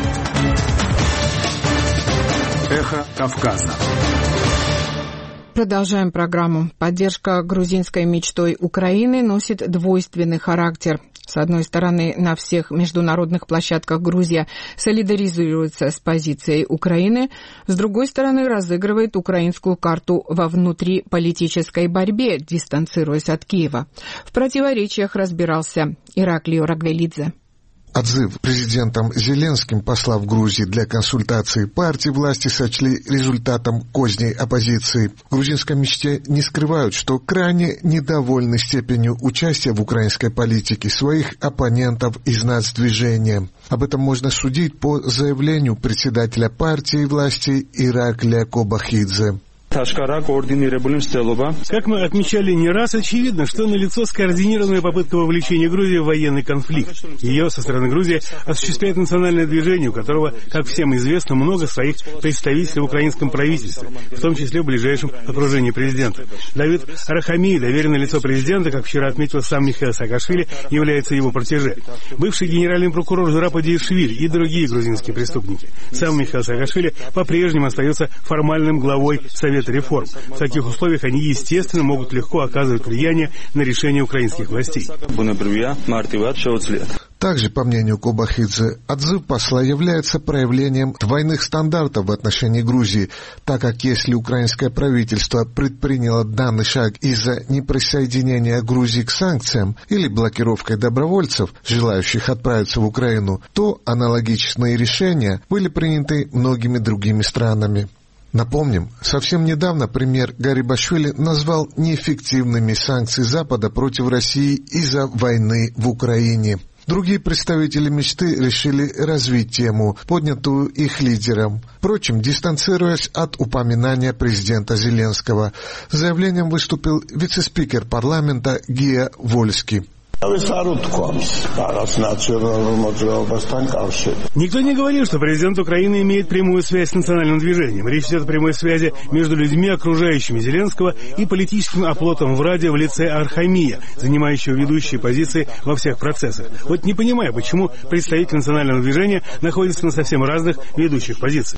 Speaker 15: Эхо Кавказа.
Speaker 1: Продолжаем программу. Поддержка грузинской мечтой Украины носит двойственный характер. С одной стороны, на всех международных площадках Грузия солидаризируется с позицией Украины, с другой стороны, разыгрывает украинскую карту во внутриполитической борьбе, дистанцируясь от Киева. В противоречиях разбирался Ираклий Рагвелидзе.
Speaker 4: Отзыв президентом Зеленским посла в Грузии для консультации партии власти сочли результатом козней оппозиции. В грузинской мечте не скрывают, что крайне недовольны степенью участия в украинской политике своих оппонентов из нацдвижения. Об этом можно судить по заявлению председателя партии власти Ираклия Кобахидзе.
Speaker 6: Как мы отмечали не раз, очевидно, что налицо скоординированная попытка вовлечения Грузии в военный конфликт. Ее со стороны Грузии осуществляет национальное движение, у которого, как всем известно, много своих представителей в украинском правительстве, в том числе в ближайшем окружении президента. Давид Арахамий, доверенное лицо президента, как вчера отметил сам Михаил Саакашвили, является его протеже. Бывший генеральный прокурор Зураб Адиишвили и другие грузинские преступники. Сам Михаил Саакашвили по-прежнему остается формальным главой Совета пакета реформ. В таких условиях они, естественно, могут легко оказывать влияние на решения украинских властей.
Speaker 4: Также, по мнению Кобахидзе, отзыв посла является проявлением двойных стандартов в отношении Грузии, так как если украинское правительство предприняло данный шаг из-за неприсоединения Грузии к санкциям или блокировкой добровольцев, желающих отправиться в Украину, то аналогичные решения были приняты многими другими странами. Напомним, совсем недавно премьер Гарибашвили назвал неэффективными санкции Запада против России из-за войны в Украине. Другие представители мечты решили развить тему, поднятую их лидером, впрочем, дистанцируясь от упоминания президента Зеленского. С заявлением выступил вице-спикер парламента Гия Вольский.
Speaker 6: Никто не говорил, что президент Украины имеет прямую связь с национальным движением. Речь идет о прямой связи между людьми, окружающими Зеленского, и политическим оплотом в Раде в лице Архамия, занимающего ведущие позиции во всех процессах. Вот не понимаю, почему представитель национального движения находится на совсем разных ведущих позициях.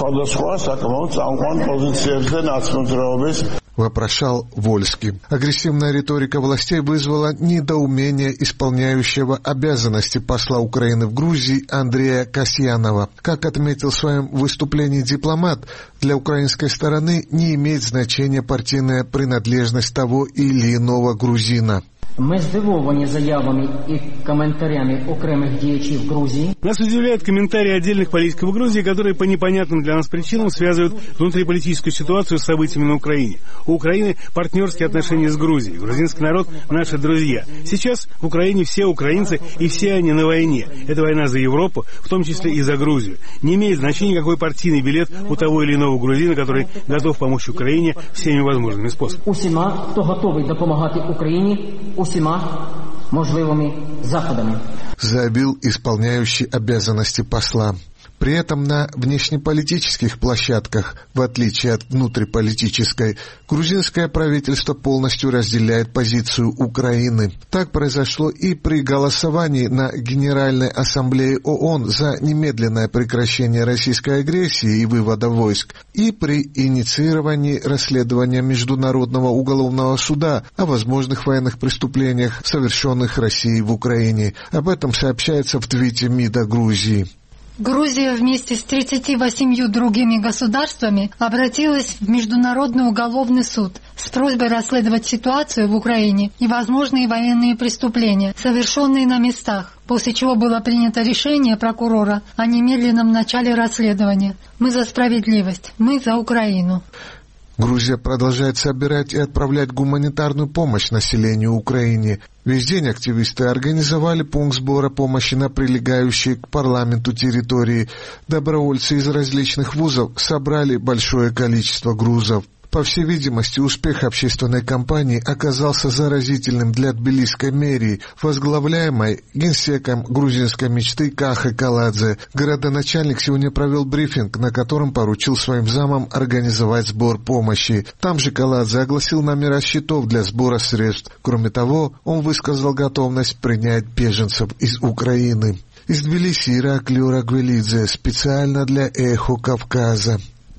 Speaker 4: Вопрошал Вольский. Агрессивная риторика властей вызвала недоумение исполняющего обязанности посла Украины в Грузии Андрея Касьянова. Как отметил в своем выступлении дипломат, для украинской стороны не имеет значения партийная принадлежность того или иного грузина.
Speaker 16: Ми здивовані заявами і коментарями окремих діячів Грузии.
Speaker 6: Нас удивляют комментарии отдельных политиков Грузии, которые по непонятным для нас причинам связывают внутриполитическую ситуацию с событиями на Украине. У Украины партнерские отношения с Грузией. Грузинский народ – наши друзья. Сейчас в Украине все украинцы, и все они на войне. Это война за Европу, в том числе и за Грузию. Не имеет значения, какой партийный билет у того или иного грузина, который готов помочь Украине всеми возможными способами.
Speaker 16: Усіма, хто готовий допомагати Україні, усіма можливими заходами.
Speaker 4: Заявил исполняющий обязанности посла. При этом на внешнеполитических площадках, в отличие от внутриполитической, грузинское правительство полностью разделяет позицию Украины. Так произошло и при голосовании на Генеральной Ассамблее ООН за немедленное прекращение российской агрессии и вывода войск, и при инициировании расследования Международного уголовного суда о возможных военных преступлениях, совершенных Россией в Украине. Об этом сообщается в твите МИДа Грузии.
Speaker 17: Грузия вместе с тридцатью восемью другими государствами обратилась в Международный уголовный суд с просьбой расследовать ситуацию в Украине и возможные военные преступления, совершенные на местах, после чего было принято решение прокурора о немедленном начале расследования. Мы за справедливость, мы за Украину.
Speaker 4: Грузия продолжает собирать и отправлять гуманитарную помощь населению Украины. Весь день активисты организовали пункт сбора помощи на прилегающей к парламенту территории. Добровольцы из различных вузов собрали большое количество грузов. По всей видимости, успех общественной кампании оказался заразительным для тбилисской мэрии, возглавляемой генсеком грузинской мечты Кахой Каладзе. Городоначальник сегодня провел брифинг, на котором поручил своим замам организовать сбор помощи. Там же Каладзе огласил номера счетов для сбора средств. Кроме того, он высказал готовность принять беженцев из Украины. Из Тбилиси Ираклий Рагвелидзе специально для «Эхо Кавказа».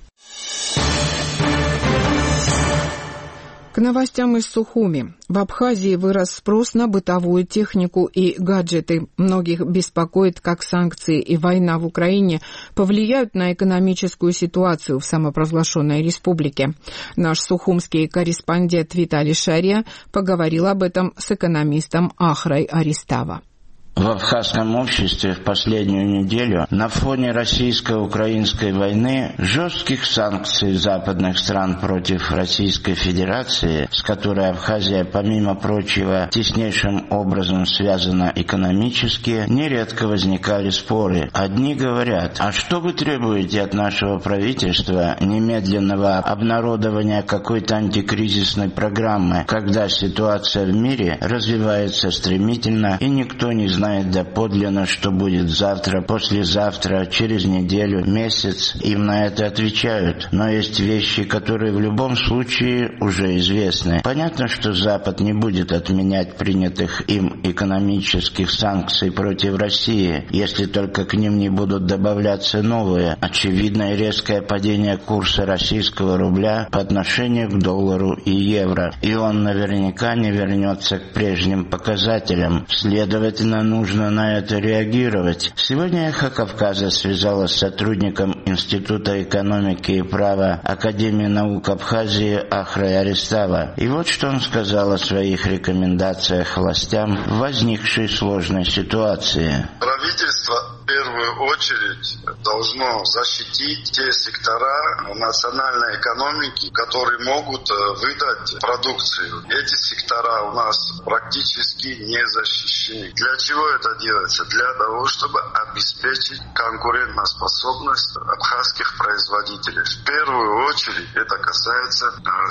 Speaker 1: К новостям из Сухуми. В Абхазии вырос спрос на бытовую технику и гаджеты. Многих беспокоит, как санкции и война в Украине повлияют на экономическую ситуацию в самопровозглашенной республике. Наш сухумский корреспондент Виталий Шария поговорил об этом с экономистом Ахрой Аристава.
Speaker 18: В абхазском обществе в последнюю неделю на фоне российско-украинской войны, жестких санкций западных стран против Российской Федерации, с которой Абхазия, помимо прочего, теснейшим образом связана экономически, нередко возникали споры. Одни говорят: а что вы требуете от нашего правительства немедленного обнародования какой-то антикризисной программы, когда ситуация в мире развивается стремительно и никто не знает, знает доподлинно, что будет завтра, послезавтра, через неделю, месяц. Им на это отвечают. Но есть вещи, которые в любом случае уже известны. Понятно, что Запад не будет отменять принятых им экономических санкций против России, если только к ним не будут добавляться новые. Очевидное резкое падение курса российского рубля по отношению к доллару и евро. И он наверняка не вернется к прежним показателям. Следовательно, нужно на это реагировать. Сегодня «Эхо Кавказа» связалась с сотрудником Института экономики и права Академии наук Абхазии Ахрой Арестава. И вот что он сказал о своих рекомендациях властям в возникшей сложной ситуации.
Speaker 5: Правительство в первую очередь должно защитить те сектора национальной экономики, которые могут выдать продукцию. Эти сектора у нас практически не защищены. Для чего это делается? Для того, чтобы обеспечить конкурентоспособность абхазских производителей. В первую очередь это касается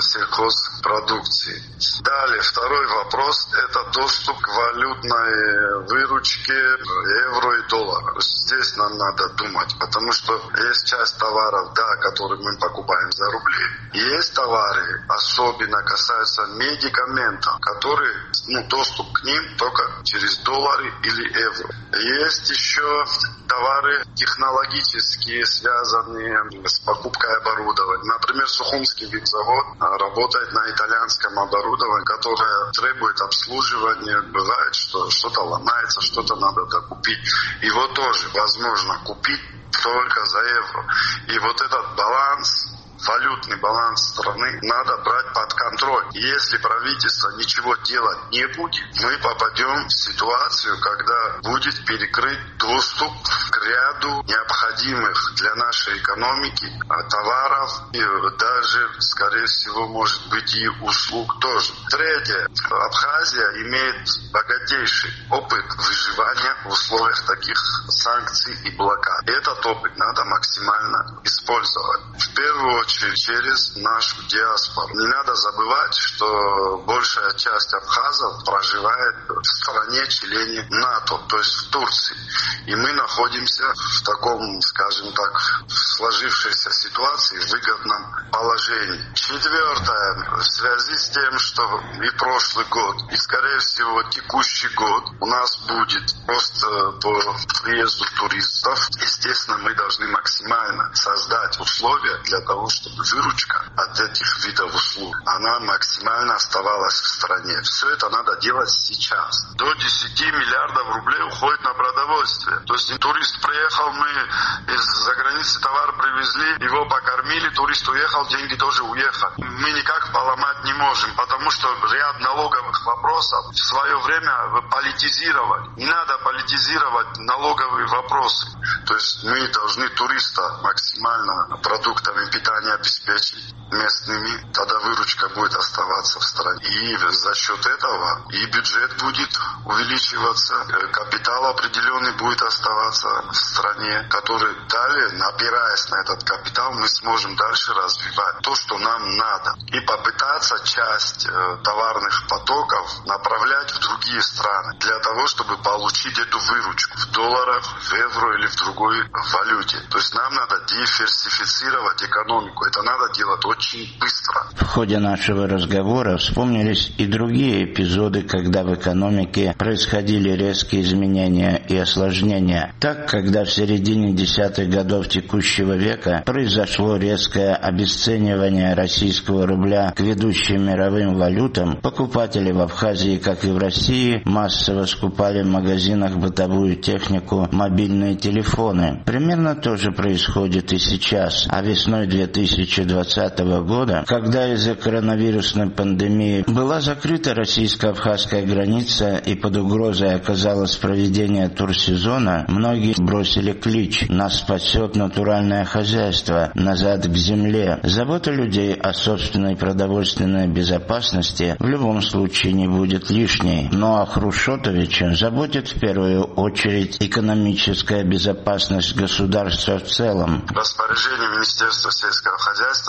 Speaker 5: сельхозпродукции. Далее, второй вопрос – это доступ к валютной выручке евро и доллара. Здесь нам надо думать, потому что есть часть товаров, да, которые мы покупаем за рубли. Есть товары, особенно касаются медикаментов, которые, ну, доступ к ним только через доллары или евро. Есть еще товары технологические, связанные с покупкой оборудования. Например, Сухумский винзавод работает на итальянском оборудовании, которое требует обслуживания. Бывает, что что-то ломается, что-то надо докупить. Его тоже возможно купить только за евро. И вот этот баланс, валютный баланс страны надо брать под контроль. Если правительство ничего делать не будет, мы попадем в ситуацию, когда будет перекрыт доступ к ряду необходимых для нашей экономики товаров и даже, скорее всего, может быть и услуг тоже. Третье. Абхазия имеет богатейший опыт выживания в условиях таких санкций и блокад. Этот опыт надо максимально использовать. В первую очередь через нашу диаспору. Не надо забывать, что большая часть абхазов проживает в стране-члене НАТО, то есть в Турции. И мы находимся в таком, скажем так, сложившейся ситуации, в выгодном положении. Четвертое. В связи с тем, что и прошлый год, и, скорее всего, текущий год у нас будет рост по приезду туристов, естественно, мы должны максимально создать условия для того, чтобы выручка от этих видов услуг, она максимально оставалась в стране. Все это надо делать сейчас. До десяти миллиардов рублей уходит на продовольствие. То есть турист приехал, мы из-за границы товар привезли, его покормили, турист уехал, деньги тоже уехали. Мы никак поломать не можем, потому что ряд налоговых вопросов в свое время политизировали. Не надо политизировать налоговые вопросы. То есть мы должны туриста максимально продуктами питания обеспечить местными, тогда выручка будет оставаться в стране. И за счет этого и бюджет будет увеличиваться, капитал определенный будет оставаться в стране, который далее, опираясь на этот капитал, мы сможем дальше развивать то, что нам надо. И попытаться часть товарных потоков направлять в другие страны, для того, чтобы получить эту выручку в долларах, в евро или в другой валюте. То есть нам надо диверсифицировать экономику. Это надо делать очень быстро.
Speaker 18: В ходе нашего разговора вспомнились и другие эпизоды, когда в экономике происходили резкие изменения и осложнения. Так, когда в середине десятых годов текущего века произошло резкое обесценивание российского рубля к ведущим мировым валютам, покупатели в Абхазии, как и в России, массово скупали в магазинах бытовую технику, мобильные телефоны. Примерно то же происходит и сейчас. А весной две тысячи двадцатого года, когда из-за коронавирусной пандемии была закрыта российско-абхазская граница и под угрозой оказалось проведение турсезона, многие бросили клич «Нас спасет натуральное хозяйство, назад к земле». Забота людей о собственной продовольственной безопасности в любом случае не будет лишней. Но о Хрущетовиче заботит в первую очередь экономическая безопасность государства в целом.
Speaker 5: Распоряжение Министерства сельского хозяйства всего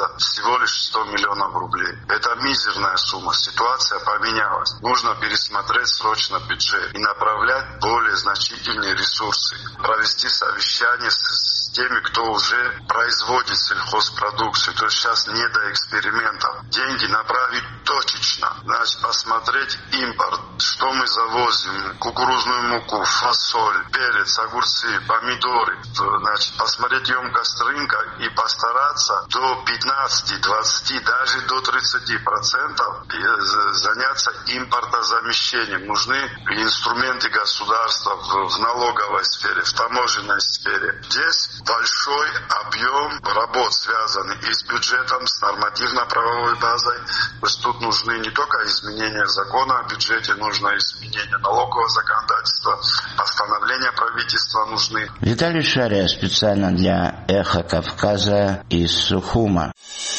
Speaker 5: всего лишь сто миллионов рублей. Это мизерная сумма. Ситуация поменялась. Нужно пересмотреть срочно бюджет и направлять более значительные ресурсы. Провести совещание с теми, кто уже производит сельхозпродукцию. То есть сейчас не до экспериментов. Деньги направить точечно. Значит, посмотреть импорт. Что мы завозим? Кукурузную муку, фасоль, перец, огурцы, помидоры. Значит, посмотреть емкость рынка и постараться до пятнадцати, двадцати, даже до тридцати процентов заняться импортозамещением. Нужны инструменты государства в налоговой сфере, в таможенной сфере. Здесь большой объем работ связан и с бюджетом, с нормативно-правовой базой. То есть тут нужны не только изменения закона о бюджете, нужно изменение налогового законодательства, постановления правительства нужны.
Speaker 18: Виталий Шария специально для «Эхо Кавказа» из Сухума.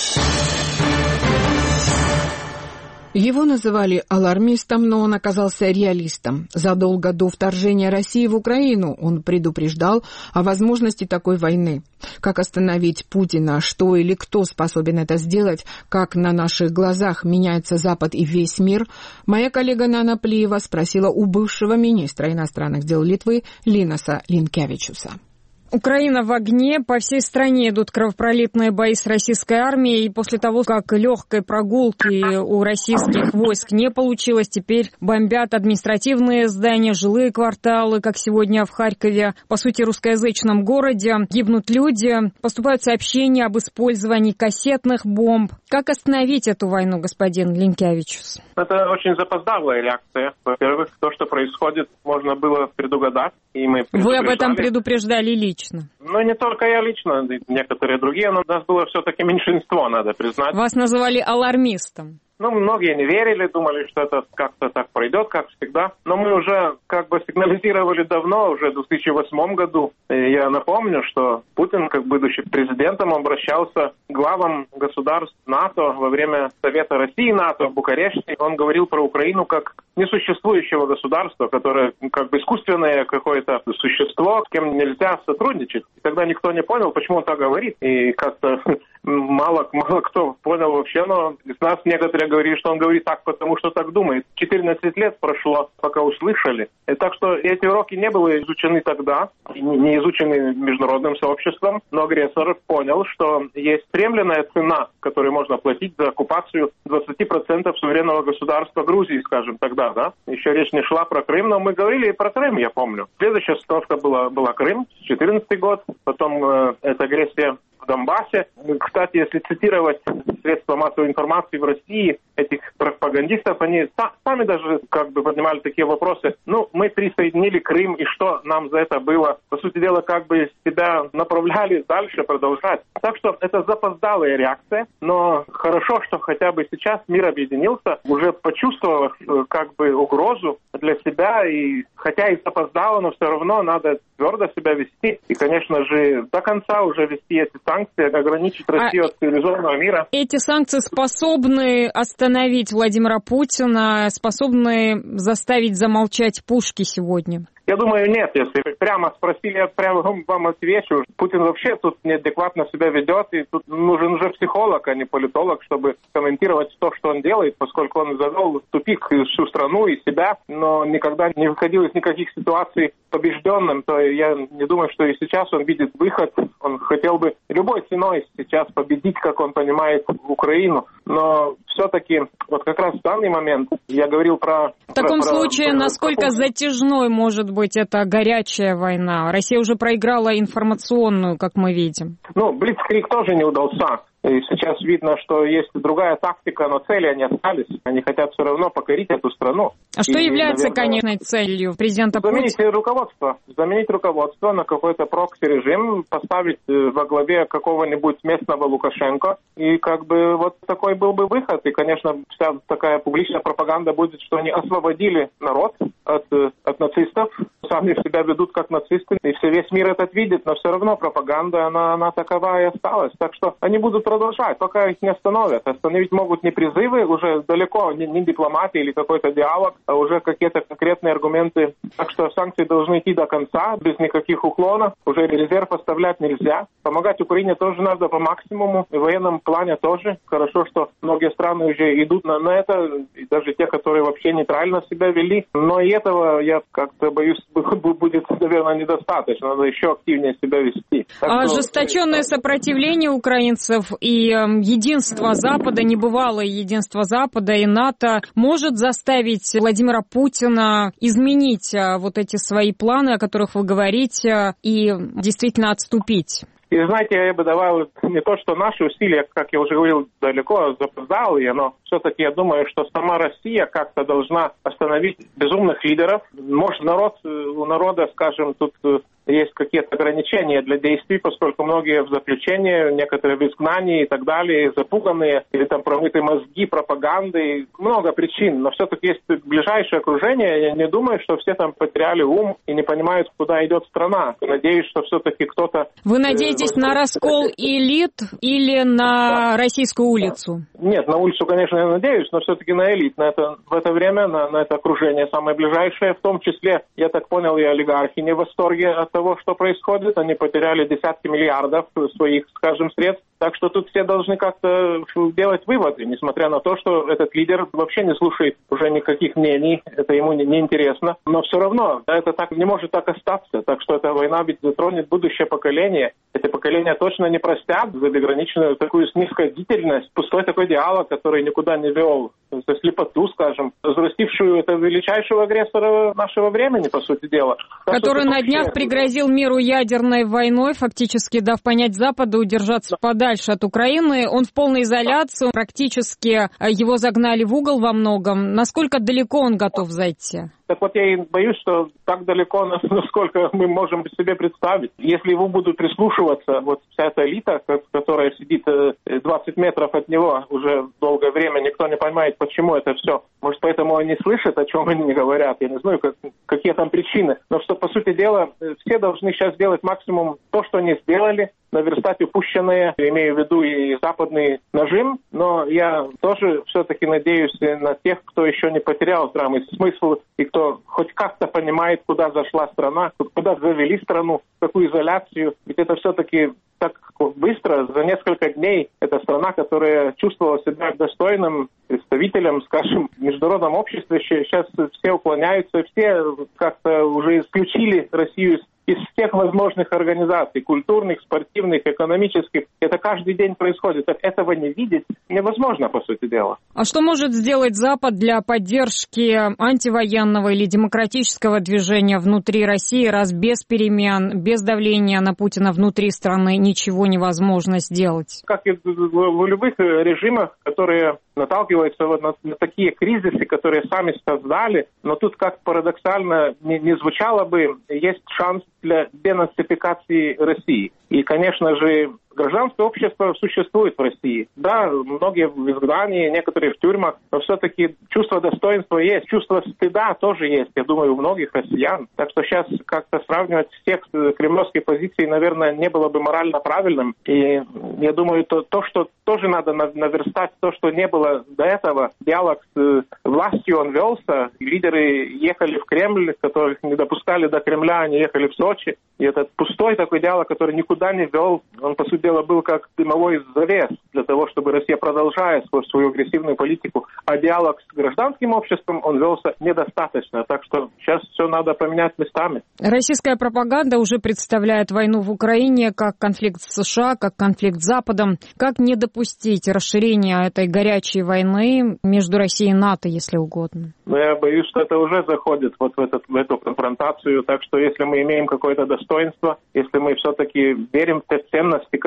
Speaker 1: Его называли алармистом, но он оказался реалистом. Задолго до вторжения России в Украину он предупреждал о возможности такой войны. Как остановить Путина, что или кто способен это сделать, как на наших глазах меняется Запад и весь мир, моя коллега Нана Плиева спросила у бывшего министра иностранных дел Литвы Линаса Линкевичуса.
Speaker 19: Украина в огне, по всей стране идут кровопролитные бои с российской армией, и после того, как легкой прогулки у российских войск не получилось, теперь бомбят административные здания, жилые кварталы, как сегодня в Харькове, по сути, русскоязычном городе, гибнут люди, поступают сообщения об использовании кассетных бомб. Как остановить эту войну, господин Линкевичус?
Speaker 20: Это очень запоздалая реакция. Во-первых, то, что происходит, можно было предугадать, и мы
Speaker 19: Вы об этом предупреждали лично?
Speaker 20: Ну, не только я лично, некоторые другие, но у нас было все-таки меньшинство, надо признать.
Speaker 19: Вас называли алармистом.
Speaker 20: Ну, многие не верили, думали, что это как-то так пройдет, как всегда. Но мы уже как бы сигнализировали давно, уже в две тысячи восьмом году. И я напомню, что Путин, как будучи президентом, обращался к главам государств НАТО во время Совета России НАТО в Букареште. Он говорил про Украину как несуществующего государства, которое как бы искусственное какое-то существо, с кем нельзя сотрудничать. И тогда никто не понял, почему он так говорит. И как-то мало, мало кто понял вообще, но из нас некоторые говорили, что он говорит так, потому что так думает. четырнадцать лет прошло, пока услышали. И так что эти уроки не были изучены тогда, не изучены международным сообществом, но агрессор понял, что есть приемлемая цена, которую можно платить за оккупацию двадцати процентов суверенного государства Грузии, скажем, тогда, да? Еще речь не шла про Крым, но мы говорили и про Крым, я помню. Следующая ситуация была, была Крым, четырнадцатый год, потом э, эта агрессия в Донбассе. Кстати, если цитировать средства массовой информации в России, этих пропагандистов, они сами даже как бы поднимали такие вопросы. Ну, мы присоединили Крым, и что нам за это было? По сути дела, как бы себя направляли дальше продолжать. Так что это запоздалая реакция, но хорошо, что хотя бы сейчас мир объединился, уже почувствовав как бы угрозу для себя, и хотя и запоздало, но все равно надо твердо себя вести. И, конечно же, до конца уже вести эти санкции, ограничить Россию а от цивилизованного мира.
Speaker 19: Эти санкции способны остановить Владимира Путина, способны заставить замолчать пушки сегодня?
Speaker 20: Я думаю, нет. Если прямо спросили, я прямо вам отвечу. Путин вообще тут неадекватно себя ведет, и тут нужен уже психолог, а не политолог, чтобы комментировать то, что он делает, поскольку он завел в тупик всю страну и себя, но никогда не выходил из никаких ситуаций побежденным, то я не думаю, что и сейчас он видит выход. Он хотел бы любой ценой сейчас победить, как он понимает, Украину. Но все-таки вот как раз в данный момент я говорил про...
Speaker 19: В таком
Speaker 20: про,
Speaker 19: случае,
Speaker 20: про,
Speaker 19: насколько
Speaker 20: про...
Speaker 19: затяжной может быть эта горячая война? Россия уже проиграла информационную, как мы видим.
Speaker 20: Ну, Блицкриг тоже не удался. И сейчас видно, что есть другая тактика, но цели они остались. Они хотят все равно покорить эту страну.
Speaker 19: А что
Speaker 20: и,
Speaker 19: является
Speaker 20: наверное,
Speaker 19: конечной целью президента Путина?
Speaker 20: Заменить руководство. Заменить руководство на какой-то прокси-режим, поставить во главе какого-нибудь местного Лукашенко. И как бы вот такой был бы выход. И, конечно, вся такая публичная пропаганда будет, что они освободили народ от, от нацистов, сами себя ведут как нацисты, и все, весь мир этот видит, но все равно пропаганда, она, она такова и осталась. Так что они будут продолжать, пока их не остановят. Остановить могут не призывы, уже далеко, не, не дипломатия или какой-то диалог, а уже какие-то конкретные аргументы. Так что санкции должны идти до конца, без никаких уклонов. Уже резерв оставлять нельзя. Помогать Украине тоже надо по максимуму, и в военном плане тоже. Хорошо, что многие страны уже идут на, на это, и даже те, которые вообще нейтрально себя вели. Но и этого, я как-то боюсь, будет, наверное, недостаточно. Надо еще активнее себя вести. Так
Speaker 19: а
Speaker 20: что...
Speaker 19: ожесточенное сопротивление украинцев и э, единство Запада, небывалое единство Запада и НАТО может заставить Владимира Путина изменить э, вот эти свои планы, о которых вы говорите, и действительно отступить?
Speaker 20: И знаете, я бы добавил не то, что наши усилия, как я уже говорил, далеко запоздалые, но все-таки я думаю, что сама Россия как-то должна остановить безумных лидеров. Может, народ, у народа, скажем, тут есть какие-то ограничения для действий, поскольку многие в заключении, некоторые в изгнании и так далее, запуганные, или там промыты мозги, пропаганды, много причин. Но все-таки есть ближайшее окружение. Я не думаю, что все там потеряли ум и не понимают, куда идет страна. Надеюсь, что все-таки кто-то...
Speaker 19: Вы надеетесь на раскол элит или на да. Российскую улицу?
Speaker 20: Нет, на улицу, конечно, я надеюсь, но все-таки на элит. На это, в это время, на, на это окружение самое ближайшее. В том числе, я так понял, и олигархи не в восторге от того, что происходит. Они потеряли десятки миллиардов своих, скажем, средств. Так что тут все должны как-то делать выводы, несмотря на то, что этот лидер вообще не слушает уже никаких мнений, это ему не, не интересно. Но все равно да, это так не может так остаться. Так что эта война ведь затронет будущее поколение. Это поколение точно не простят за безграничную такую снисходительность, пустой такой диалог, который никуда не вел, за слепоту, скажем, взрастившую это величайшего агрессора нашего времени, по сути дела. Так
Speaker 19: который на днях вообще... пригрозил миру ядерной войной, фактически дав понять Западу удержаться да. подальше от Украины. Он в полной изоляции, практически его загнали в угол во многом. Насколько далеко он готов зайти?
Speaker 20: Так вот, я и боюсь, что так далеко, насколько мы можем себе представить. Если его будут прислушиваться, вот вся эта элита, которая сидит двадцать метров от него уже долгое время, никто не понимает, почему это все. Может, поэтому они слышат, о чем они не говорят. Я не знаю, как, какие там причины. Но что, по сути дела, все должны сейчас сделать максимум то, что они сделали, наверстать упущенное, имею в виду и западный нажим, но я тоже все-таки надеюсь на тех, кто еще не потерял здравый смысл и кто хоть как-то понимает, куда зашла страна, куда завели страну, в какую изоляцию. Ведь это все-таки так быстро, за несколько дней, эта страна, которая чувствовала себя достойным представителем, скажем, в международном обществе, сейчас все уклоняются, все как-то уже исключили Россию из всех возможных организаций, культурных, спортивных, экономических. Это каждый день происходит. Этого не видеть невозможно, по сути дела.
Speaker 19: А что может сделать Запад для поддержки антивоенного или демократического движения внутри России, раз без перемен, без давления на Путина внутри страны ничего невозможно сделать?
Speaker 20: Как и в любых режимах, которые наталкиваются вот на, на такие кризисы, которые сами создали, но тут, как парадоксально не, не звучало бы, есть шанс для денацификации России. И, конечно же, гражданское общество существует в России. Да, многие в изгнании, некоторые в тюрьмах, но все-таки чувство достоинства есть, чувство стыда тоже есть, я думаю, у многих россиян. Так что сейчас как-то сравнивать всех с кремлевской позицией, наверное, не было бы морально правильным. И я думаю, то, то что тоже надо наверстать, то, что не было до этого. Диалог с властью, он велся, лидеры ехали в Кремль, которых не допускали до Кремля, они ехали в Сочи. И этот пустой такой диалог, который никуда не вел, он, по сути дела, был как дымовой завес для того, чтобы Россия, продолжая свою, свою агрессивную политику, а диалог с гражданским обществом, он велся недостаточно. Так что сейчас все надо поменять местами.
Speaker 19: Российская пропаганда уже представляет войну в Украине как конфликт с США, как конфликт с Западом. Как не допустить расширения этой горячей войны между Россией и НАТО, если угодно?
Speaker 20: Но я боюсь, что это уже заходит вот в, этот, в эту конфронтацию. Так что если мы имеем какое-то достоинство, если мы все-таки верим в те ценности,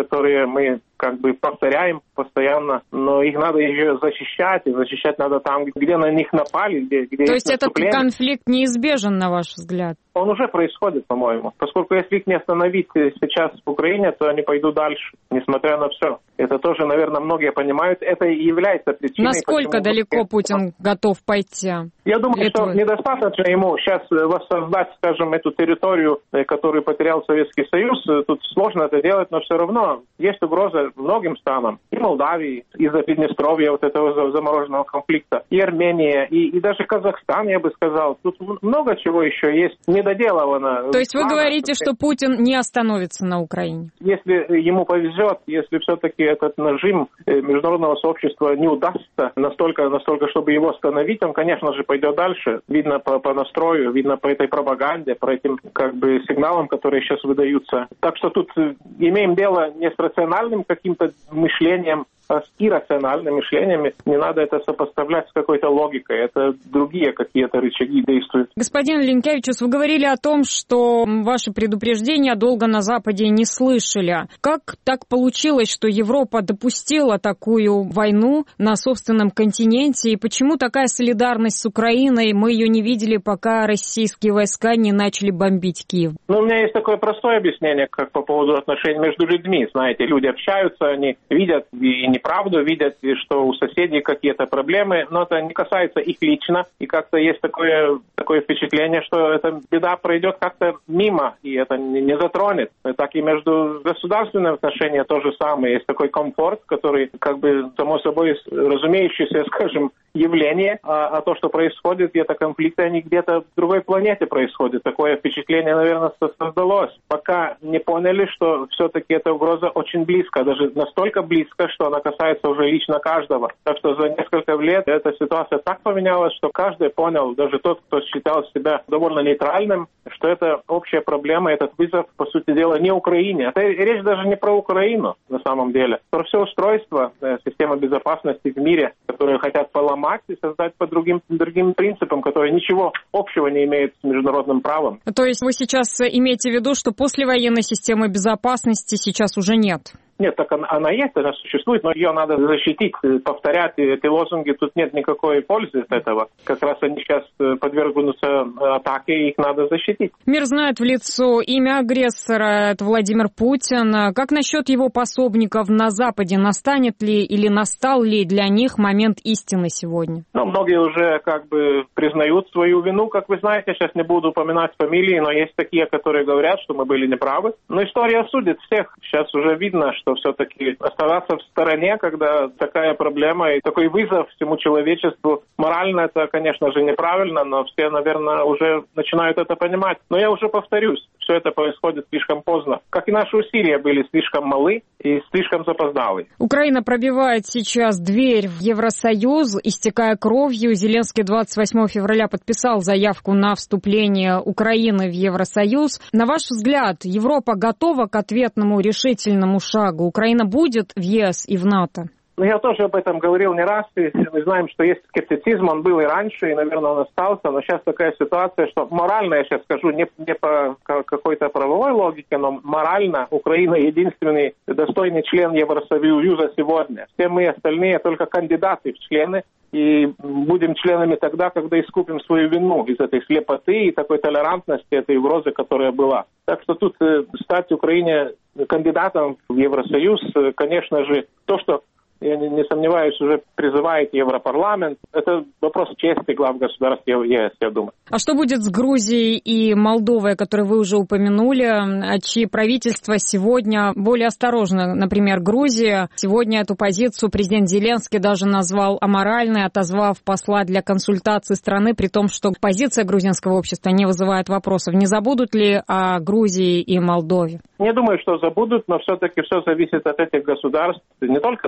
Speaker 20: которые мы как бы повторяем постоянно, но их надо еще защищать, и защищать надо там, где на них напали, где, где
Speaker 19: То есть этот конфликт неизбежен, на ваш взгляд?
Speaker 20: Он уже происходит, по-моему. Поскольку если их не остановить сейчас в Украине, то они пойдут дальше, несмотря на все. Это тоже, наверное, многие понимают. Это и является причиной...
Speaker 19: Насколько далеко Путин готов пойти?
Speaker 20: Я думаю, что вы... недостаточно ему сейчас воссоздать, скажем, эту территорию, которую потерял Советский Союз. Тут сложно это делать, но все равно есть угроза многим странам. И Молдавии, из-за Приднестровья, вот этого замороженного конфликта, и Армения, и, и даже Казахстан, я бы сказал. Тут много чего еще есть недоделано.
Speaker 19: То есть вы говорите, что Путин не остановится на Украине?
Speaker 20: Если ему повезет, если все-таки этот нажим международного сообщества не удастся настолько, настолько, чтобы его остановить, он, конечно же, пойдет дальше. Видно по, по настрою, видно по этой пропаганде, по этим как бы сигналам, которые сейчас выдаются. Так что тут имеем дело не с рациональным каким-то мышлением, а с иррациональным мышлением. Не надо это сопоставлять с какой-то логикой. Это другие какие-то рычаги действуют.
Speaker 19: Господин Линкевичус, вы говорили о том, что ваши предупреждения долго на Западе не слышали. Как так получилось, что Европа допустила такую войну на собственном континенте? И почему такая солидарность с Украиной? Мы ее не видели, пока российские войска не начали бомбить Киев.
Speaker 20: Ну, у меня есть такое простое объяснение, как по поводу отношений между людьми. Знаете, люди общаются, они видят и неправду, видят, что у соседей какие-то проблемы, но это не касается их лично. И как-то есть такое, такое впечатление, что эта беда пройдет как-то мимо, и это не затронет. И так и между государственными отношениями то же самое. Есть такой комфорт, который как бы само собой разумеющееся, скажем, явление, а, а то, что происходит, где-то конфликты, они где-то в другой планете происходят. Такое впечатление, наверное, создалось. Пока не поняли, что все-таки эта угроза очень близко, даже настолько близко, что она касается уже лично каждого. Так что за несколько лет эта ситуация так поменялась, что каждый понял, даже тот, кто считал себя довольно нейтральным, что это общая проблема, этот вызов, по сути дела, не Украине. Это речь даже не про Украину, на самом деле. Про все устройство э, системы безопасности в мире, которые хотят поломать и создать по другим, другим принципам, которые ничего общего не имеют с международным правом.
Speaker 19: То есть вы сейчас имеете в виду, что послевоенной системы безопасности сейчас уже нет?
Speaker 20: Нет, так она, она есть, она существует, но ее надо защитить, повторять эти лозунги, тут нет никакой пользы от этого. Как раз они сейчас подвергнутся атаке, и их надо защитить.
Speaker 19: Мир знает в лицо имя агрессора, это Владимир Путин. Как насчет его пособников на Западе? Настанет ли или настал ли для них момент истины сегодня?
Speaker 20: Ну, многие уже как бы признают свою вину, как вы знаете, сейчас не буду упоминать фамилии, но есть такие, которые говорят, что мы были неправы. Но история осудит всех. Сейчас уже видно, что все-таки оставаться в стороне, когда такая проблема и такой вызов всему человечеству, морально это, конечно же, неправильно, но все, наверное, уже начинают это понимать. Но я уже повторюсь, все это происходит слишком поздно. Как и наши усилия были слишком малы и слишком запоздалы.
Speaker 19: Украина пробивает сейчас дверь в Евросоюз, истекая кровью. Зеленский двадцать восьмого февраля подписал заявку на вступление Украины в Евросоюз. На ваш взгляд, Европа готова к ответному решительному шагу? Украина будет в ЕС и в НАТО?
Speaker 20: Ну, я тоже об этом говорил не раз, и мы знаем, что есть скептицизм, он был и раньше, и, наверное, он остался, но сейчас такая ситуация, что морально, я сейчас скажу, не, не по какой-то правовой логике, но морально Украина единственный достойный член Евросоюза сегодня. Все мы остальные только кандидаты в члены, и будем членами тогда, когда искупим свою вину из этой слепоты и такой толерантности, этой угрозы, которая была. Так что тут стать Украине кандидатом в Евросоюз, конечно же, то, что я не, не сомневаюсь, уже призывает Европарламент. Это вопрос чести глав государств ЕС, я думаю.
Speaker 19: А что будет с Грузией и Молдовой, которые вы уже упомянули, чьи правительства сегодня более осторожны? Например, Грузия. Сегодня эту позицию президент Зеленский даже назвал аморальной, отозвав посла для консультации страны, при том, что позиция грузинского общества не вызывает вопросов. Не забудут ли о Грузии и Молдове?
Speaker 20: Не думаю, что забудут, но все-таки все зависит от этих государств, не только правительства,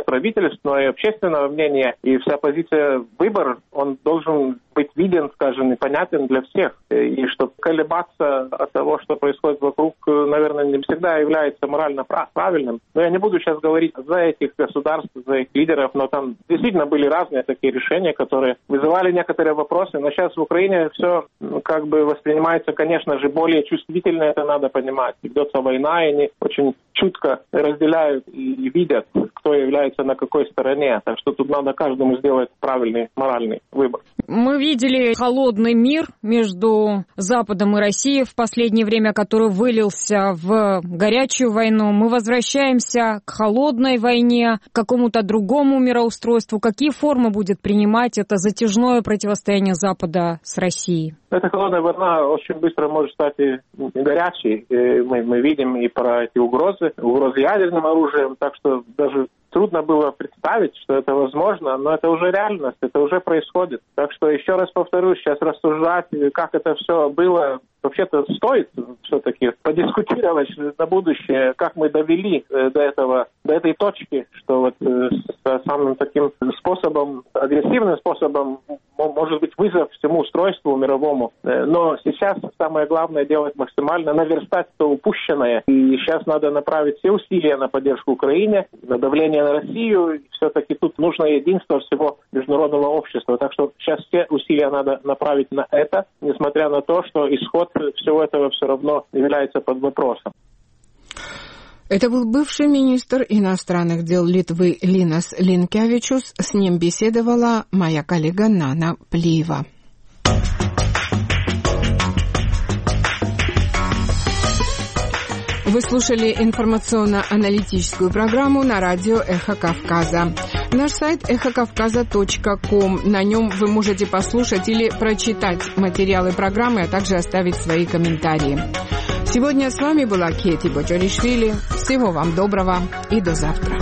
Speaker 20: правительств, но и общественного мнения. И вся позиция, выбор, он должен быть виден, скажем, и понятен для всех. И чтобы колебаться от того, что происходит вокруг, наверное, не всегда является морально правильным. Но я не буду сейчас говорить за этих государств, за их лидеров, но там действительно были разные такие решения, которые вызывали некоторые вопросы. Но сейчас в Украине все как бы воспринимается, конечно же, более чувствительно, это надо понимать. Ведется война, и они очень чутко разделяют и видят, кто является на какой стороне. Так что тут надо каждому сделать правильный моральный выбор.
Speaker 19: Мы видели холодный мир между Западом и Россией в последнее время, который вылился в горячую войну. Мы возвращаемся к холодной войне, к какому-то другому мироустройству. Какие формы будет принимать это затяжное противостояние Запада с Россией?
Speaker 20: Эта холодная война очень быстро может стать и горячей. Мы, мы видим и про эти угрозы, угрозы ядерным оружием, так что даже трудно было представить, что это возможно, но это уже реальность, это уже происходит. Так что еще раз повторюсь, сейчас рассуждать, как это все было, вообще-то стоит все-таки подискутировать на будущее, как мы довели до этого, до этой точки, что вот самым таким способом, агрессивным способом может быть вызов всему устройству мировому. Но сейчас самое главное делать максимально, наверстать то упущенное. И сейчас надо направить все усилия на поддержку Украине, на давление на Россию. Все-таки тут нужно единство всего международного общества. Так что сейчас все усилия надо направить на это, несмотря на то, что исход всего этого все равно является под вопросом.
Speaker 1: Это был бывший министр иностранных дел Литвы Линас Линкевичус. С ним беседовала моя коллега Нана Плиева. Вы слушали информационно-аналитическую программу на радио «Эхо Кавказа». Наш сайт эхо кавказа точка ком. На нем вы можете послушать или прочитать материалы программы, а также оставить свои комментарии. Сегодня с вами была Кети Боджоришвили. Всего вам доброго и до завтра.